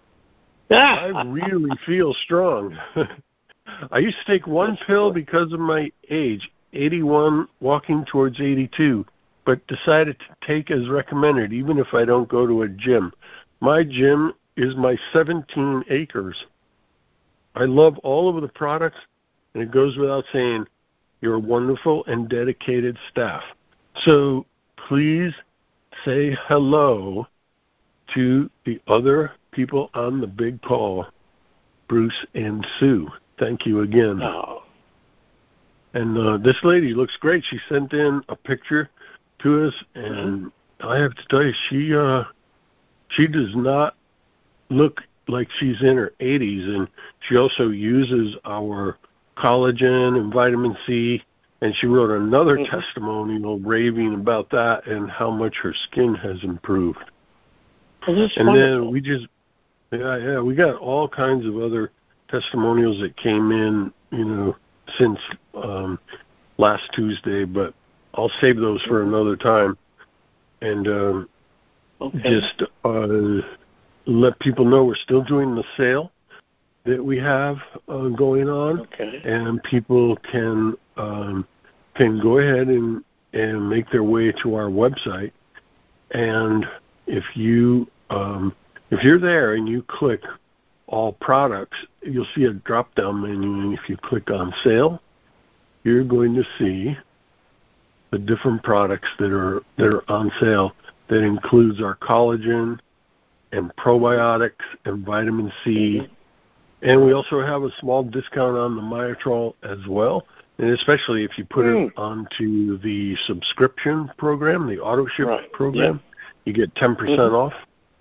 I really feel strong. I used to take one That's pill cool. because of my age, eighty-one, walking towards eighty-two, but decided to take as recommended, even if I don't go to a gym. My gym is my seventeen acres. I love all of the products, and it goes without saying, you're a wonderful and dedicated staff. So please say hello to the other people on the big call, Bruce and Sue. Thank you again." Oh. And uh, this lady looks great. She sent in a picture to us, and mm-hmm. I have to tell you, she uh, she does not look like she's in her eighties, and she also uses our collagen and vitamin C, and she wrote another mm-hmm. testimonial raving about that and how much her skin has improved. Well, that's and wonderful. Then we just, yeah, yeah, we got all kinds of other testimonials that came in, you know, since um, last Tuesday, but I'll save those for another time. And um, okay. just uh, let people know we're still doing the sale that we have uh, going on, okay. and people can um, can go ahead and, and make their way to our website. And if you um, if you're there and you click all products, you'll see a drop-down menu, and if you click on sale, you're going to see the different products that are that are on sale. That includes our collagen and probiotics and vitamin C. Mm-hmm. And we also have a small discount on the Myotrol as well, and especially if you put mm. it onto the subscription program, the auto ship right. program, yep. you get ten percent mm-hmm. off.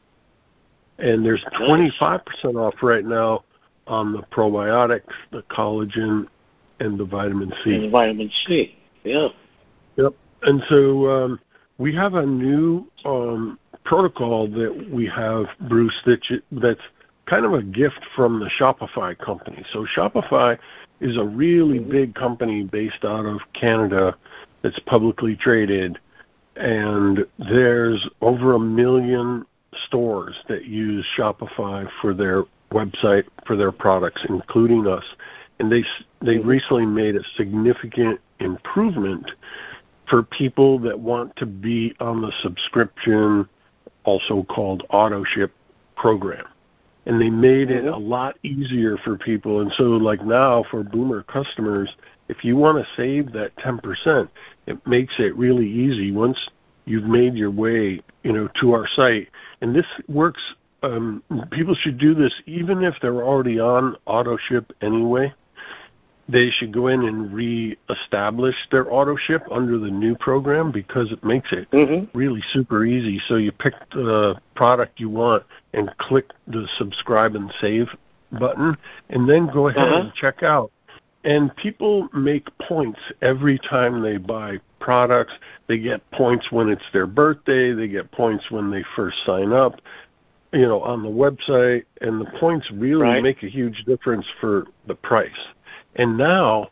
And there's twenty-five percent off right now on the probiotics, the collagen, and the vitamin C. And the vitamin C, yeah. Yep. And so um, we have a new um, protocol that we have, Bruce, that you, that's kind of a gift from the Shopify company. So Shopify is a really mm-hmm. big company based out of Canada that's publicly traded, and there's over a million stores that use Shopify for their website, for their products, including us. And they they mm-hmm. recently made a significant improvement for people that want to be on the subscription, also called auto ship program. And they made mm-hmm. it a lot easier for people. And so like now for Boomer customers, if you want to save that ten percent, it makes it really easy once you've made your way, you know, to our site. And this works, um, people should do this even if they're already on auto ship anyway. They should go in and re-establish their auto ship under the new program, because it makes it mm-hmm. really super easy. So you pick the product you want and click the subscribe and save button, and then go ahead uh-huh. and check out. And people make points every time they buy products. They get points when it's their birthday. They get points when they first sign up, you know, on the website. And the points really right. make a huge difference for the price. And now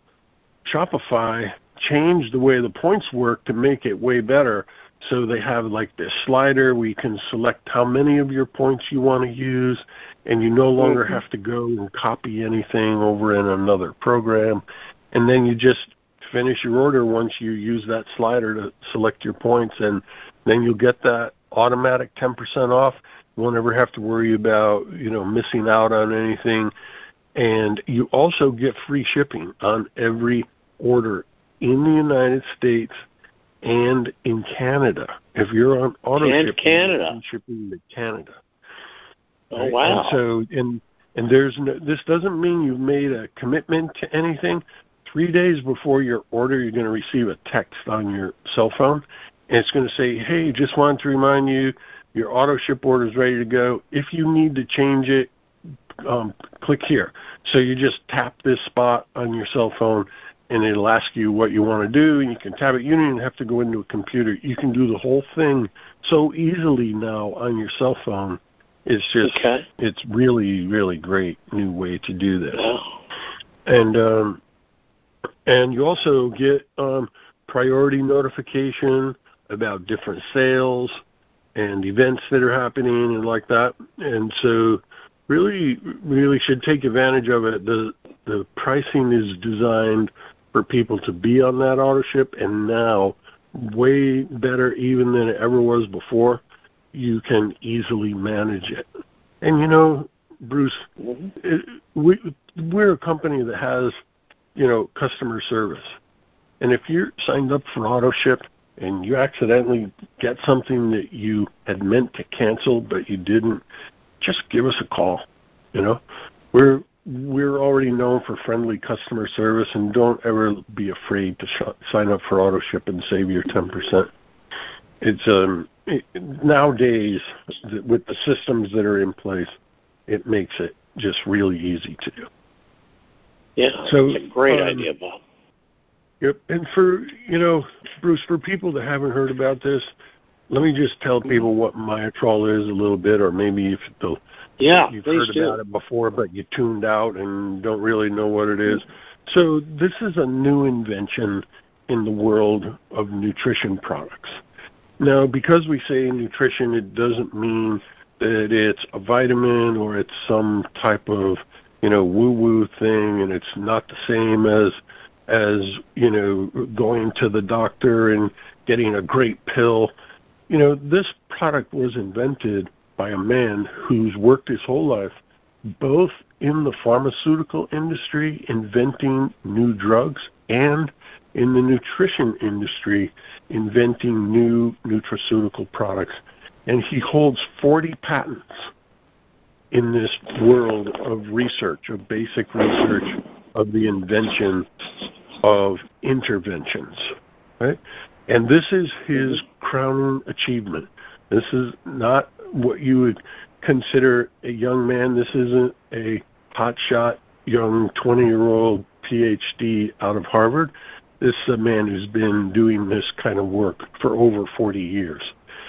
Shopify changed the way the points work to make it way better. So they have like this slider where you can select how many of your points you want to use, and you no longer mm-hmm. have to go and copy anything over in another program. And then you just finish your order once you use that slider to select your points, and then you'll get that automatic ten percent off. You won't ever have to worry about, you know, missing out on anything. And you also get free shipping on every order in the United States and in Canada. If you're on auto and shipping, Canada. shipping to Canada. Oh, right? wow. And so, and, and there's no, this doesn't mean you've made a commitment to anything. Three days before your order, you're going to receive a text on your cell phone, and it's going to say, hey, just wanted to remind you, your auto ship order is ready to go. If you need to change it, um, click here. So you just tap this spot on your cell phone, and it'll ask you what you want to do, and you can tap it. You don't even have to go into a computer. You can do the whole thing so easily now on your cell phone. It's just, okay. it's really, really great new way to do this. Wow. And um, and you also get um, priority notification about different sales and events that are happening and like that. And so really, really should take advantage of it. The the pricing is designed for people to be on that auto ship, and now way better even than it ever was before. You can easily manage it. And you know, Bruce, mm-hmm. it, we we're a company that has, you know, customer service. And if you're signed up for auto ship and you accidentally get something that you had meant to cancel but you didn't, just give us a call. You know, we're we're already known for friendly customer service, and don't ever be afraid to sh- sign up for auto ship and save your ten percent. It's um it, nowadays with the systems that are in place, it makes it just really easy to do. Yeah, so it's a great um, idea, Bob. Yep, and for you know, Bruce, for people that haven't heard about this, let me just tell people what Myotrol is a little bit, or maybe if they'll. Yeah, You've please heard do. about it before, but you tuned out and don't really know what it is. So this is a new invention in the world of nutrition products. Now, because we say nutrition, it doesn't mean that it's a vitamin or it's some type of, you know, woo-woo thing, and it's not the same as, as you know, going to the doctor and getting a great pill. You know, this product was invented by a man who's worked his whole life both in the pharmaceutical industry, inventing new drugs, and in the nutrition industry, inventing new nutraceutical products. And he holds forty patents in this world of research, of basic research, of the invention of interventions. Right? And this is his crowning achievement. This is not what you would consider a young man. This isn't a hotshot young twenty-year-old P H D out of Harvard. This is a man who's been doing this kind of work for over forty years.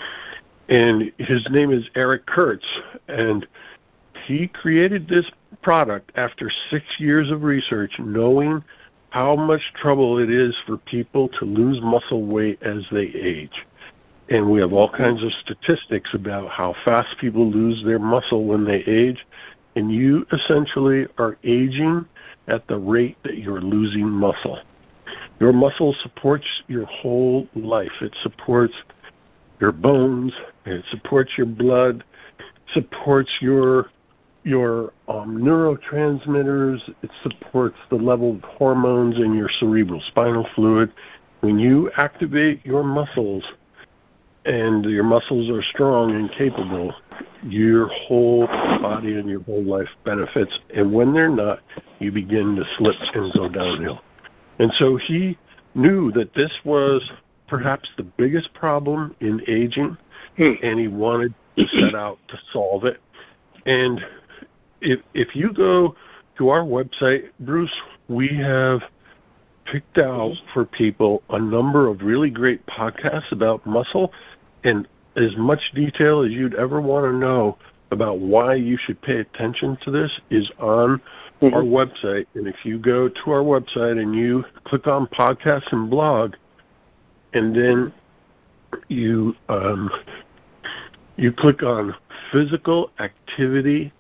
And his name is Eric Kurtz, and he created this product after six years of research, knowing how much trouble it is for people to lose muscle weight as they age. And we have all kinds of statistics about how fast people lose their muscle when they age. And you essentially are aging at the rate that you're losing muscle. Your muscle supports your whole life. It supports your bones. It supports your blood. Supports your your um, neurotransmitters. It supports the level of hormones in your cerebral spinal fluid. When you activate your muscles, and your muscles are strong and capable, your whole body and your whole life benefits. And when they're not, you begin to slip and go downhill. And so he knew that this was perhaps the biggest problem in aging, and he wanted to set out to solve it. And if if you go to our website, Bruce, we have picked out for people a number of really great podcasts about muscle and as much detail as you'd ever want to know about why you should pay attention to this is on mm-hmm. our website. And if you go to our website and you click on podcasts and blog, and then you um, you click on Physical Activity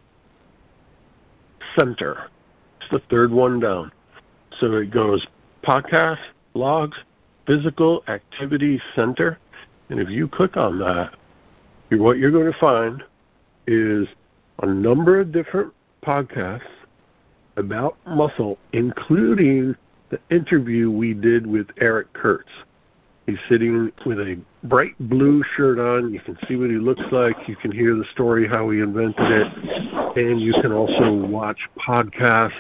Center. It's the third one down. So it goes podcast, blogs, Physical Activity Center. And if you click on that, what you're going to find is a number of different podcasts about muscle, including the interview we did with Eric Kurtz. He's sitting with a bright blue shirt on. You can see what he looks like. You can hear the story, how he invented it. And you can also watch podcasts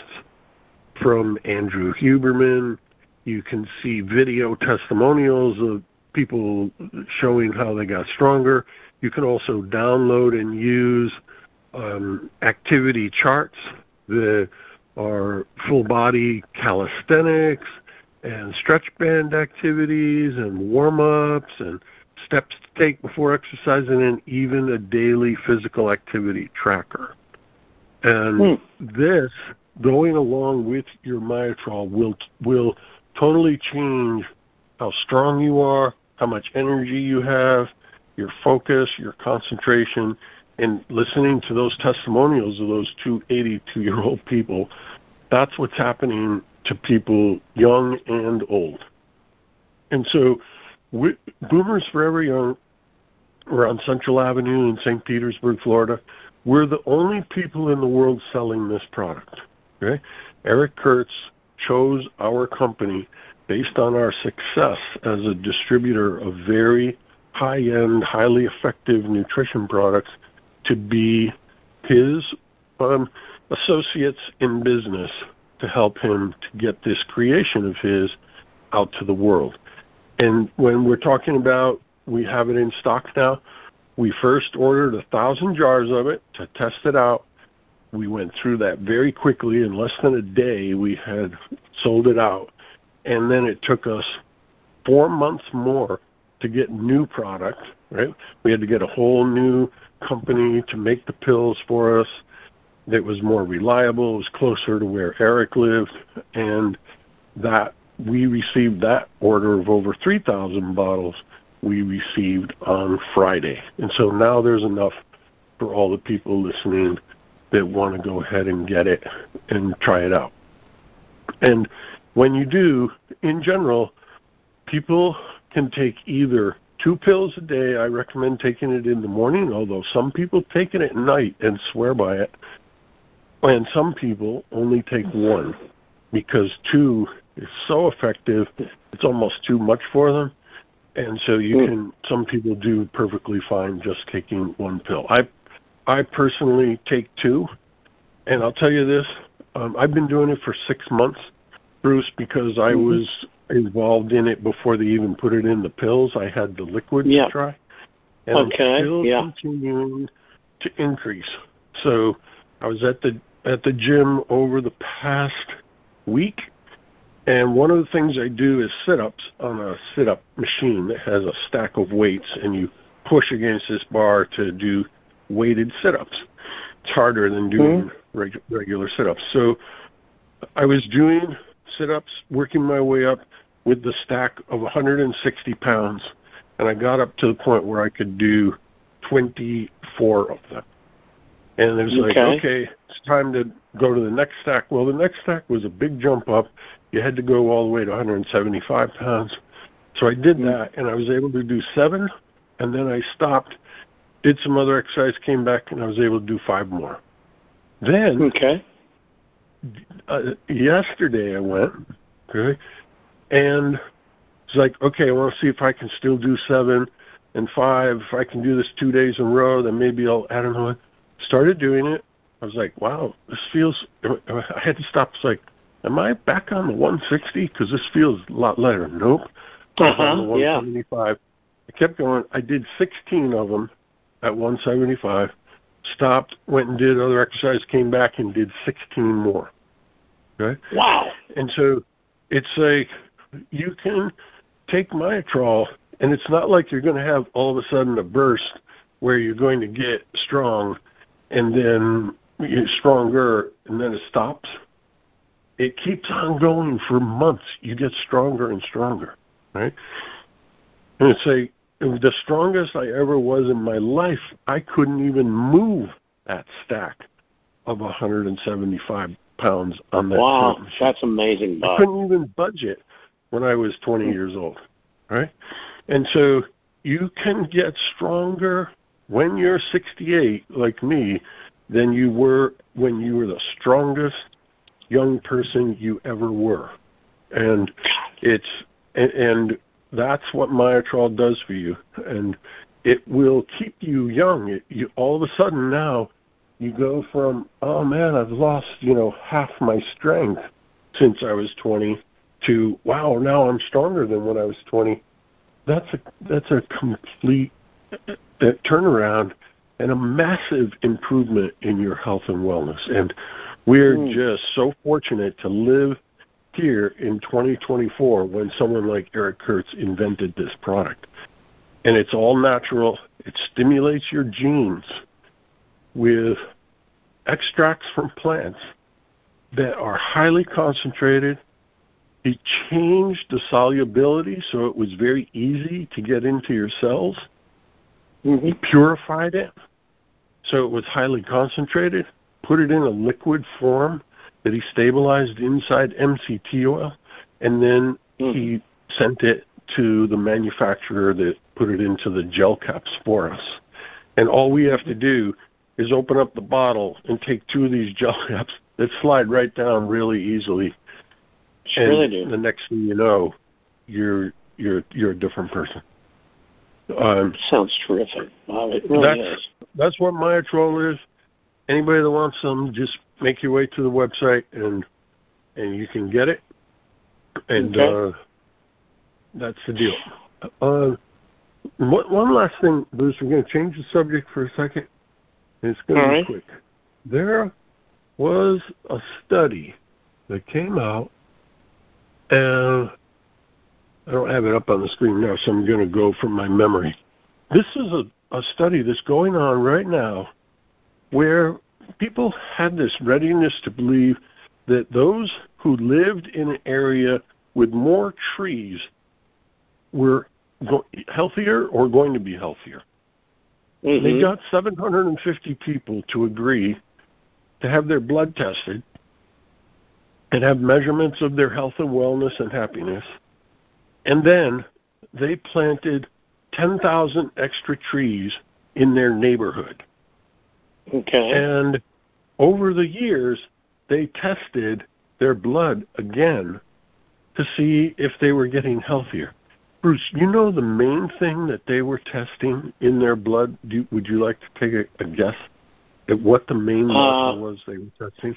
from Andrew Huberman. You can see video testimonials of people showing how they got stronger. You can also download and use um, activity charts that are full-body calisthenics and stretch band activities and warm-ups and steps to take before exercising and even a daily physical activity tracker. And hmm. this, going along with your Myotrol, will will totally change how strong you are, how much energy you have, your focus, your concentration, and listening to those testimonials of those two eighty-two-year-old people. That's what's happening to people young and old. And so we, Boomers Forever Young, we're on Central Avenue in Saint Petersburg, Florida. We're the only people in the world selling this product. Okay? Eric Kurtz chose our company based on our success as a distributor of very high-end, highly effective nutrition products to be his um, associates in business to help him to get this creation of his out to the world. And when we're talking about we have it in stock now, we first ordered a thousand jars of it to test it out. We went through that very quickly. In less than a day, we had sold it out. And then it took us four months more to get new product, right? We had to get a whole new company to make the pills for us that was more reliable, it was closer to where Eric lived, and that we received that order of over three thousand bottles we received on Friday. And so now there's enough for all the people listening that want to go ahead and get it and try it out. And when you do, in general, people can take either two pills a day. I recommend taking it in the morning, although some people take it at night and swear by it. And some people only take one because two is so effective, it's almost too much for them. And so you can, some people do perfectly fine just taking one pill. I I personally take two, and I'll tell you this, um, I've been doing it for six months, Bruce, because I mm-hmm. was involved in it before they even put it in the pills. I had the liquid yeah. to try, and okay. I'm still yeah. continuing to increase. So I was at the at the gym over the past week, and one of the things I do is sit-ups on a sit-up machine that has a stack of weights, and you push against this bar to do weighted sit-ups. It's harder than doing mm-hmm. reg- regular sit-ups. So I was doing sit-ups, working my way up with the stack of one hundred sixty pounds, and I got up to the point where I could do twenty-four of them. And it was okay. like, okay, it's time to go to the next stack. Well, the next stack was a big jump up. You had to go all the way to one hundred seventy-five pounds. So I did that, and I was able to do seven, and then I stopped, did some other exercise, came back, and I was able to do five more. Then, okay. uh, yesterday I went, okay, and it's like, okay, I want to see if I can still do seven and five. If I can do this two days in a row, then maybe I'll add another. Started doing it. I was like, wow, this feels, I had to stop. It's like, am I back on the one sixty? Because this feels a lot lighter. Nope. Uh-huh, on the one seventy-five. Yeah. I kept going. I did sixteen of them at one seventy-five. Stopped, went and did other exercise, came back and did sixteen more. Okay? Wow. And so it's like you can take Myotrol, and it's not like you're going to have all of a sudden a burst where you're going to get strong and then you're stronger and then it stops. It keeps on going for months. You get stronger and stronger, right? And it's like the strongest I ever was in my life, I couldn't even move that stack of one hundred seventy-five pounds on that. Wow, that's amazing, Bob. I couldn't even budge it when I was twenty mm. years old, right? And so you can get stronger when you're sixty-eight, like me, than you were when you were the strongest young person you ever were. And it's and, and that's what Myotrol does for you. And it will keep you young. It, you, all of a sudden now, you go from, oh, man, I've lost, you know, half my strength since I was twenty to, wow, now I'm stronger than when I was twenty. That's a that's a complete uh, turnaround and a massive improvement in your health and wellness. And we're mm. just so fortunate to live here in twenty twenty-four when someone like Eric Kurtz invented this product. And it's all natural. It stimulates your genes with extracts from plants that are highly concentrated. It changed the solubility so it was very easy to get into your cells. Mm-hmm. He purified it so it was highly concentrated, put it in a liquid form that he stabilized inside M C T oil, and then mm-hmm. he sent it to the manufacturer that put it into the gel caps for us. And all we have to do is open up the bottle and take two of these gel caps that slide right down really easily. Sure and they do. The next thing you know, you're you're you're a different person. Um, Sounds terrific. Wow, it really that's, is. That's what Myotrol is. Anybody that wants some, just make your way to the website and and you can get it. And okay. uh, that's the deal. Uh, one last thing, Bruce. We're going to change the subject for a second. It's going to be right. quick. There was a study that came out, and I don't have it up on the screen now, so I'm going to go from my memory. This is a, a study that's going on right now where people had this readiness to believe that those who lived in an area with more trees were go- healthier or going to be healthier. Mm-hmm. They got seven hundred fifty people to agree to have their blood tested and have measurements of their health and wellness and happiness. And then they planted ten thousand extra trees in their neighborhood. Okay. And over the years, they tested their blood again to see if they were getting healthier. Bruce, you know the main thing that they were testing in their blood? Do, would you like to take a, a guess at what the main marker uh, was they were testing?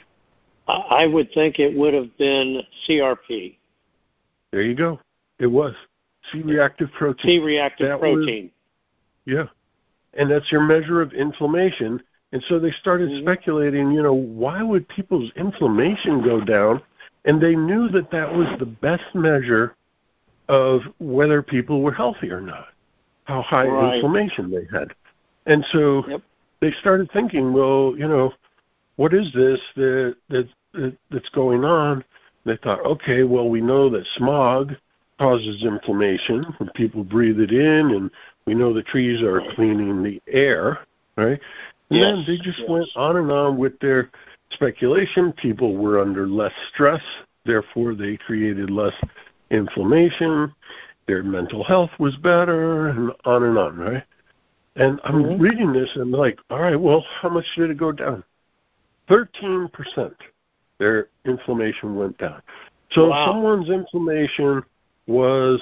I would think it would have been C R P. There you go. It was. C-reactive protein. C-reactive that protein. Was, yeah. And that's your measure of inflammation. And so they started mm-hmm. speculating, you know, why would people's inflammation go down? And they knew that that was the best measure of whether people were healthy or not, how high right. inflammation they had. And so yep. they started thinking, well, you know, what is this that, that, that that's going on? They thought, okay, well, we know that smog causes inflammation when people breathe it in, and we know the trees are right. cleaning the air, right? And yes. then they just yes. went on and on with their speculation. People were under less stress, therefore they created less inflammation, their mental health was better, and on and on, right? And I'm mm-hmm. reading this and I'm like, all right, well, how much did it go down? thirteen percent their inflammation went down. So wow. if someone's inflammation was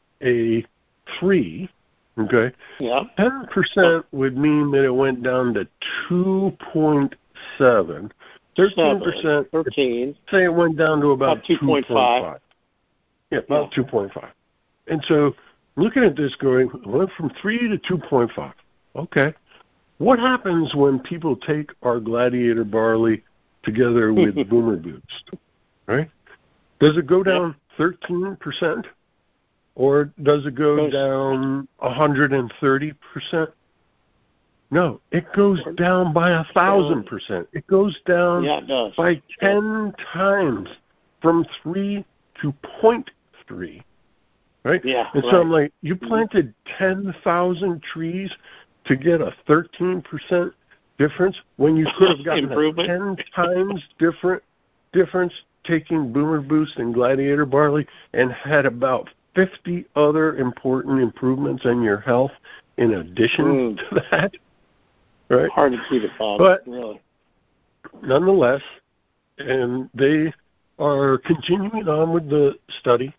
a three, okay, yep. ten percent would mean that it went down to two point seven. thirteen percent, thirteen. Say it went down to about, about two point five. Yeah, about yeah. two point five. And so looking at this going, it went from three to two point five. Okay. What happens when people take our Gladiator barley together with Boomer Boost? right? Does it go down thirteen percent? Or does it go goes, down one hundred thirty percent? No, it goes down by a thousand percent. It goes down yeah, it does. by ten times, from three to point three, right? Yeah, and so right. I'm like, you planted ten thousand trees to get a thirteen percent difference when you could have gotten a ten times different difference taking Boomer Boost and Gladiator Barley and had about fifty other important improvements in your health in addition mm. to that. Right? Hard to keep it, Bob. But really. Nonetheless, and they are continuing on with the study,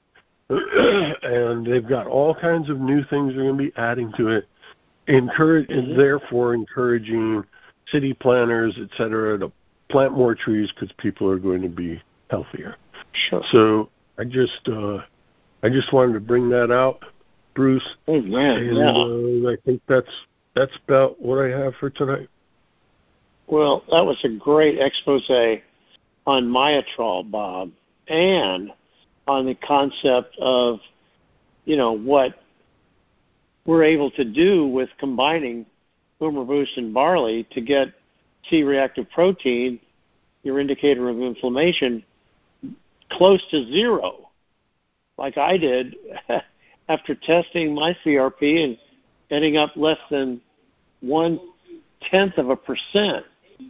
and they've got all kinds of new things they're going to be adding to it, encourage, mm-hmm. and therefore encouraging city planners, et cetera, to plant more trees because people are going to be healthier. Sure. So I just uh, I just wanted to bring that out, Bruce. Oh man, and yeah. uh, I think that's that's about what I have for tonight. Well, that was a great expose on Myotrol, Bob, and on the concept of, you know, what we're able to do with combining Boomer Boost and barley to get C-reactive protein, your indicator of inflammation, close to zero, like I did after testing my C R P and ending up less than one-tenth of a percent.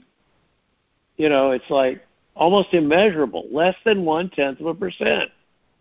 You know, it's like almost immeasurable, less than one-tenth of a percent.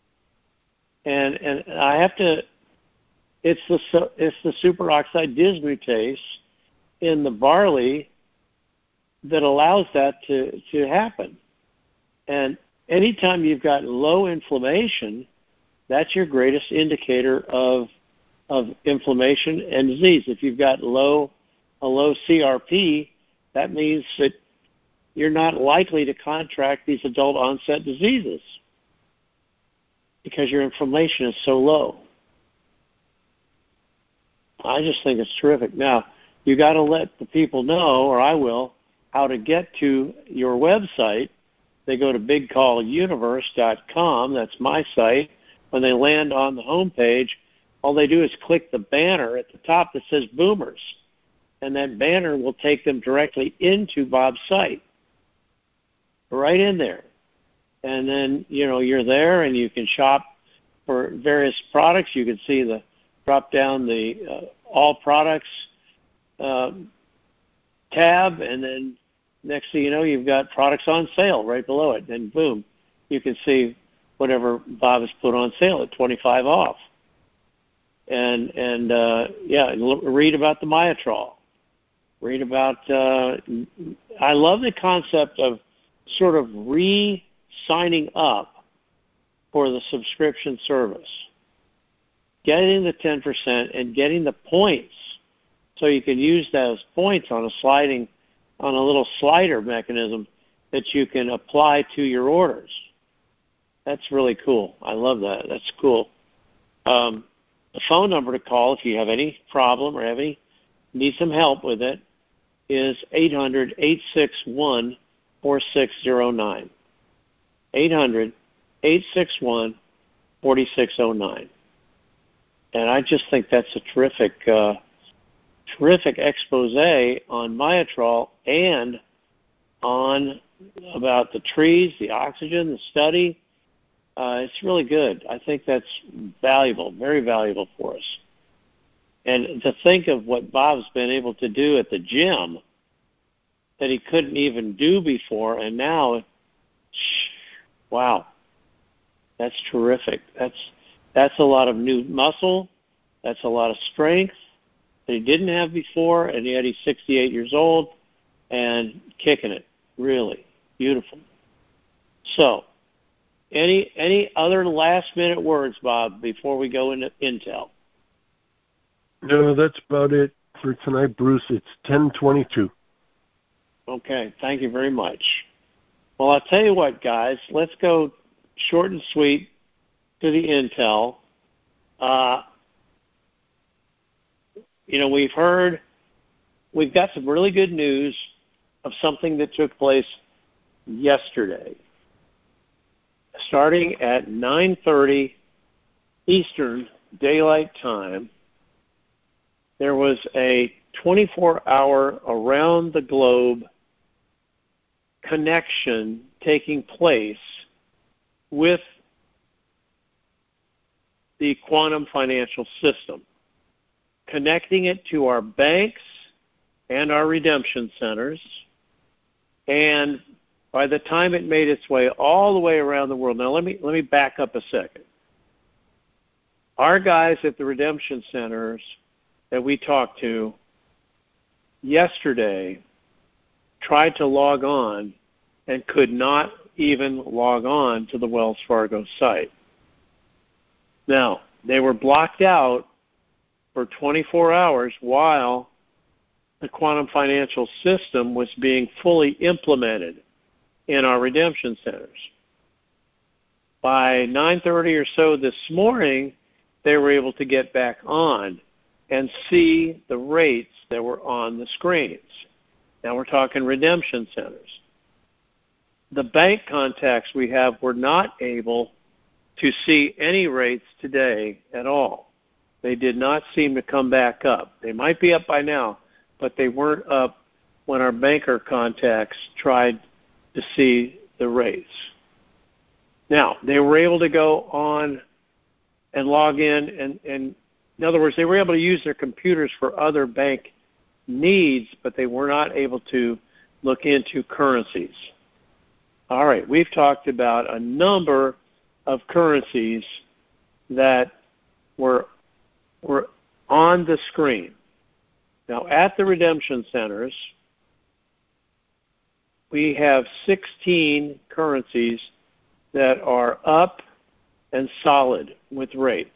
And and I have to, it's the it's the superoxide dismutase in the barley that allows that to, to happen. And anytime you've got low inflammation, that's your greatest indicator of of inflammation and disease. If you've got low a low C R P, that means that you're not likely to contract these adult onset diseases because your inflammation is so low. I just think it's terrific. Now, you got to let the people know, or I will, how to get to your website. They go to big call universe dot com. That's my site. When they land on the home page, all they do is click the banner at the top that says Boomers, and that banner will take them directly into Bob's site, right in there. And then, you know, you're there and you can shop for various products. You can see the drop down the uh, all products uh, tab, and then next thing you know, you've got products on sale right below it. And boom, you can see whatever Bob has put on sale at twenty-five off. And, and uh, yeah, read about the Myotrol. Read about, uh, I love the concept of sort of re-signing up for the subscription service. Getting the ten percent and getting the points so you can use those points on a sliding, on a little slider mechanism that you can apply to your orders. That's really cool. I love that. That's cool. Um, the phone number to call if you have any problem or have any, need some help with it is eight hundred, eight six one, four six zero nine. eight hundred, eight six one, four six zero nine. And I just think that's a terrific, uh, terrific expose on Myotrol and on about the trees, the oxygen, the study. Uh, it's really good. I think that's valuable, very valuable for us. And to think of what Bob's been able to do at the gym that he couldn't even do before, and now, wow, that's terrific. That's that's a lot of new muscle. That's a lot of strength that he didn't have before, and yet he's sixty-eight years old and kicking it. Really beautiful. So, any any other last-minute words, Bob, before we go into Intel? No, that's about it for tonight, Bruce. It's ten twenty-two. Okay, thank you very much. Well, I'll tell you what, guys. Let's go short and sweet to the Intel. Uh, you know, we've heard, we've got some really good news of something that took place yesterday. starting at nine thirty Eastern Daylight Time, there was a twenty-four hour around-the-globe connection taking place with the quantum financial system, connecting it to our banks and our redemption centers. And by the time it made its way all the way around the world, now let me let me back up a second. Our guys at the redemption centers that we talked to yesterday tried to log on and could not even log on to the Wells Fargo site. Now, they were blocked out for twenty-four hours while the quantum financial system was being fully implemented in our redemption centers. By nine thirty or so this morning, they were able to get back on and see the rates that were on the screens. Now we're talking redemption centers. The bank contacts we have were not able to see any rates today at all. They did not seem to come back up. They might be up by now, but they weren't up when our banker contacts tried to see the rates. Now, they were able to go on and log in, and, and in other words, they were able to use their computers for other bank needs, but they were not able to look into currencies. All right, we've talked about a number of currencies that were were on the screen. Now, at the redemption centers, we have sixteen currencies that are up and solid with rates.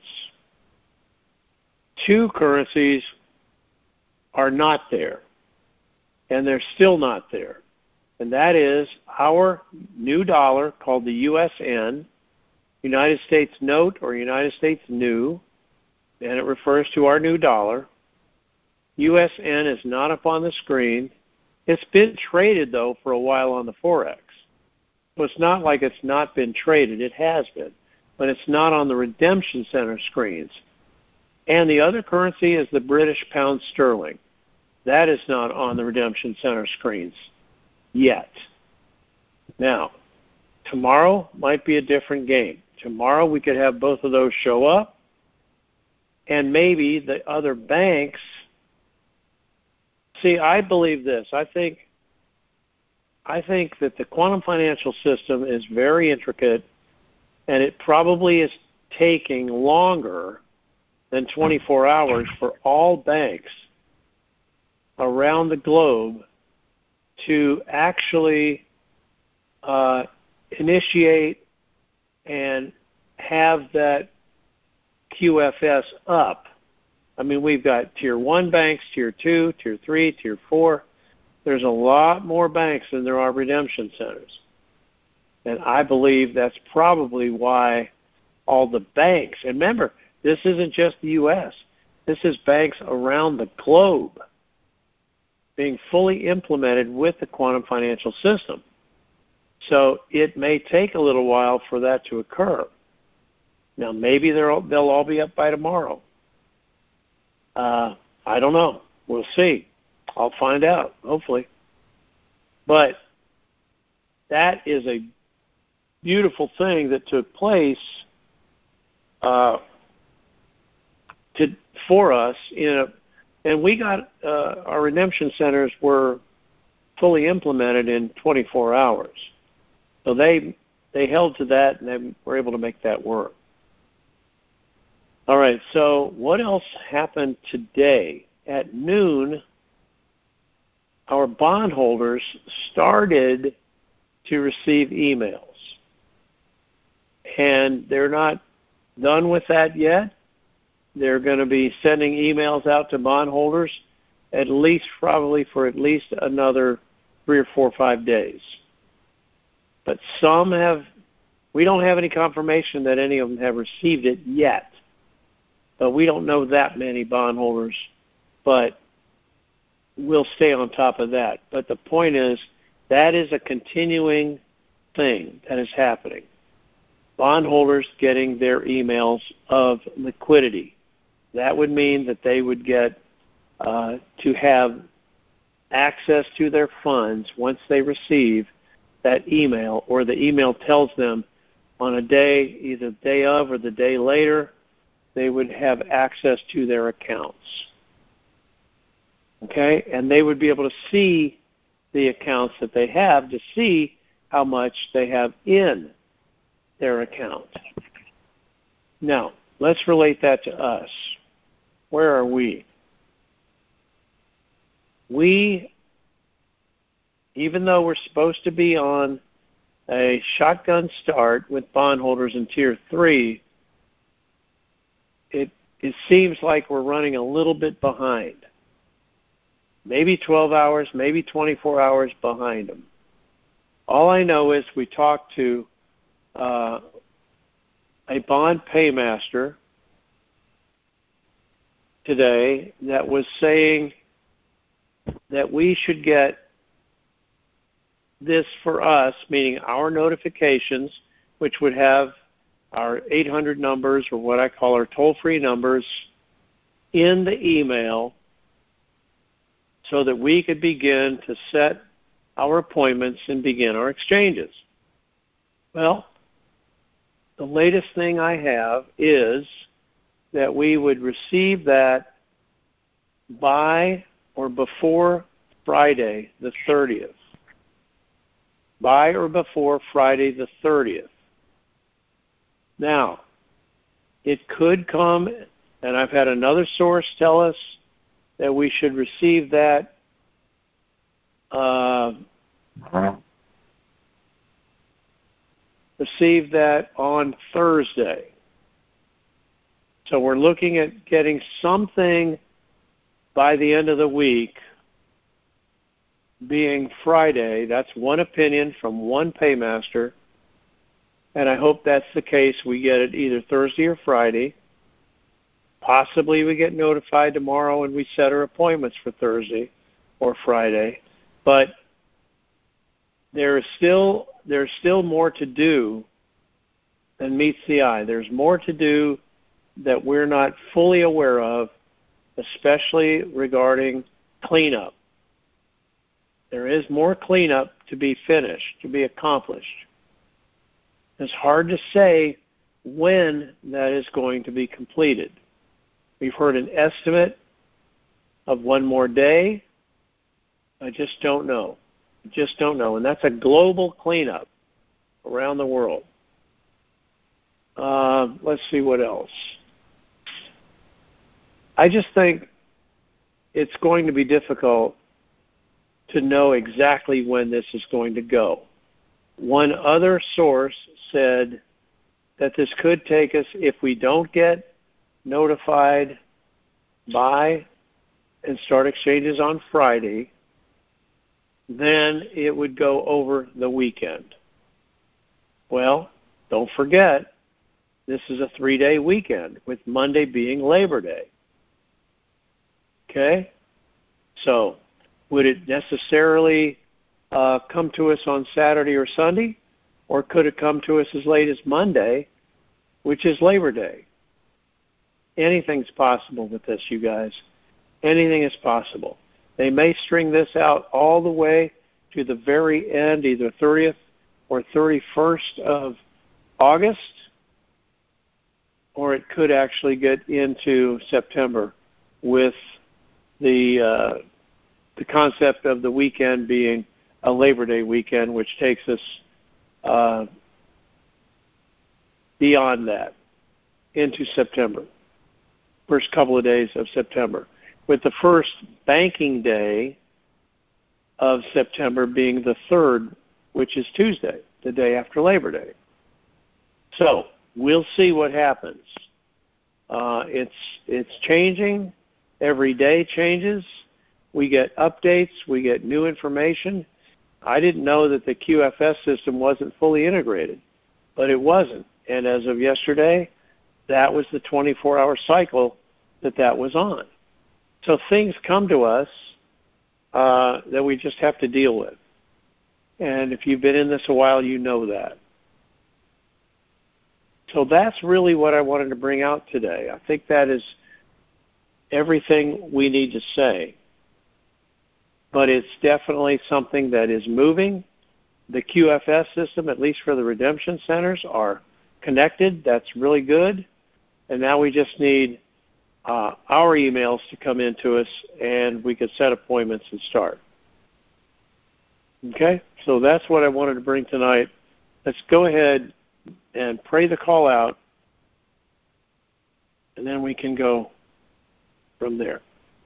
Two currencies are not there, and they're still not there. And that is our new dollar called the U S N, United States Note or United States New, and it refers to our new dollar. U S N is not up on the screen. It's been traded, though, for a while on the Forex. So it's not like it's not been traded. It has been. But it's not on the redemption center screens. And the other currency is the British pound sterling. That is not on the redemption center screens yet. Now, tomorrow might be a different game. Tomorrow we could have both of those show up, and maybe the other banks. See, I believe this. I think I think that the quantum financial system is very intricate, and it probably is taking longer than twenty-four hours for all banks around the globe to actually uh, initiate and have that Q F S up. I mean, we've got Tier one banks, Tier two, Tier three, Tier four. There's a lot more banks than there are redemption centers. And I believe that's probably why all the banks, and remember, this isn't just the U S, this is banks around the globe being fully implemented with the quantum financial system. So it may take a little while for that to occur. Now, maybe they'll, they'll all be up by tomorrow. Uh, I don't know. We'll see. I'll find out, hopefully. But that is a beautiful thing that took place uh, to for us in a, and we got uh, our redemption centers were fully implemented in twenty-four hours. So they they held to that, and they were able to make that work. All right, so what else happened today? At noon, our bondholders started to receive emails. And they're not done with that yet. They're going to be sending emails out to bondholders at least probably for at least another three or four or five days. But some have, we don't have any confirmation that any of them have received it yet. But we don't know that many bondholders, but we'll stay on top of that. But the point is, that is a continuing thing that is happening. bondholders getting their emails of liquidity. That would mean that they would get uh, to have access to their funds once they receive that email, or the email tells them on a day, either the day of or the day later, they would have access to their accounts. Okay? And they would be able to see the accounts that they have to see how much they have in their account. Now, let's relate that to us. Where are we? We, even though we're supposed to be on a shotgun start with bondholders in Tier three, it, it seems like we're running a little bit behind. Maybe twelve hours, maybe twenty-four hours behind them. All I know is we talked to uh, a bond paymaster today that was saying that we should get this for us, meaning our notifications, which would have our eight hundred numbers, or what I call our toll-free numbers, in the email, so that we could begin to set our appointments and begin our exchanges. Well, the latest thing I have is that we would receive that by or before Friday the thirtieth. By or before Friday the thirtieth. Now, it could come, and I've had another source tell us that we should receive that uh, receive that on Thursday. So we're looking at getting something by the end of the week, being Friday. That's one opinion from one paymaster, and I hope that's the case. We get it either Thursday or Friday. Possibly we get notified tomorrow and we set our appointments for Thursday or Friday. But there is still there's still more to do than meets the eye. There's more to do that we're not fully aware of, especially regarding cleanup. There is more cleanup to be finished, to be accomplished. It's hard to say when that is going to be completed. We've heard an estimate of one more day. I just don't know. I just don't know. And that's a global cleanup around the world. Uh, let's see what else. I just think it's going to be difficult to know exactly when this is going to go. One other source said that this could take us, if we don't get notified by and start exchanges on Friday, then it would go over the weekend. Well, don't forget, this is a three-day weekend, with Monday being Labor Day. Okay? So, would it necessarily uh, come to us on Saturday or Sunday? Or could it come to us as late as Monday, which is Labor Day? Anything's possible with this, you guys. Anything is possible. They may string this out all the way to the very end, either thirtieth or thirty-first of August, or it could actually get into September with the uh, the concept of the weekend being a Labor Day weekend, which takes us uh, beyond that into September, first couple of days of September, with the first banking day of September being the third, which is Tuesday, the day after Labor Day. So we'll see what happens. Uh, it's it's changing. Every day changes. We get updates. We get new information. I didn't know that the Q F S system wasn't fully integrated, but it wasn't. And as of yesterday, that was the twenty-four hour cycle that that was on. So things come to us uh, that we just have to deal with. And if you've been in this a while, you know that. So that's really what I wanted to bring out today. I think that is everything we need to say. But it's definitely something that is moving. The Q F S system, at least for the redemption centers, are connected. That's really good. And now we just need uh, our emails to come into us, and we can set appointments and start. Okay? So that's what I wanted to bring tonight. Let's go ahead and pray the call out, and then we can go from there.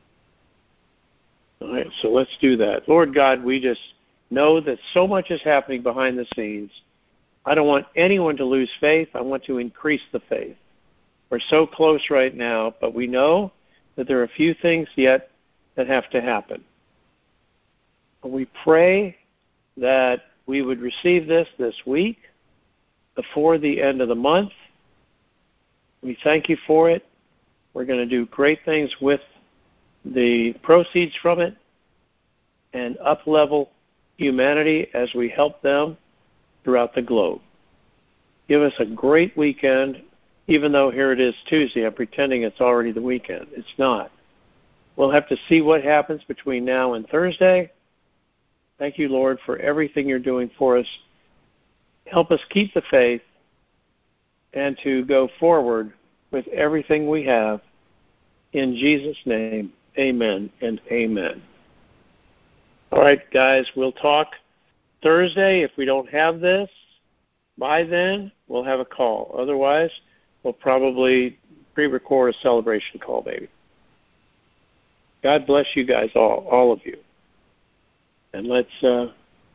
All right, so let's do that. Lord God, we just know that so much is happening behind the scenes. I don't want anyone to lose faith. I want to increase the faith. We're so close right now, but we know that there are a few things yet that have to happen. We pray that we would receive this this week before the end of the month. We thank you for it. We're going to do great things with the proceeds from it and up-level humanity as we help them throughout the globe. Give us a great weekend, even though here it is Tuesday. I'm pretending it's already the weekend. It's not. We'll have to see what happens between now and Thursday. Thank you, Lord, for everything you're doing for us. Help us keep the faith and to go forward with everything we have. In Jesus' name, amen and amen. All right, guys, we'll talk Thursday. If we don't have this by then, we'll have a call. Otherwise, we'll probably pre-record a celebration call, maybe. God bless you guys all, all of you. And let's, uh,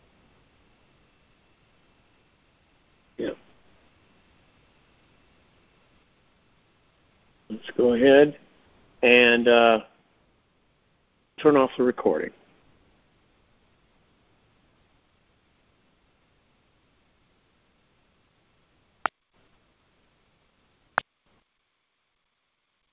yeah. Let's go ahead and uh, turn off the recording.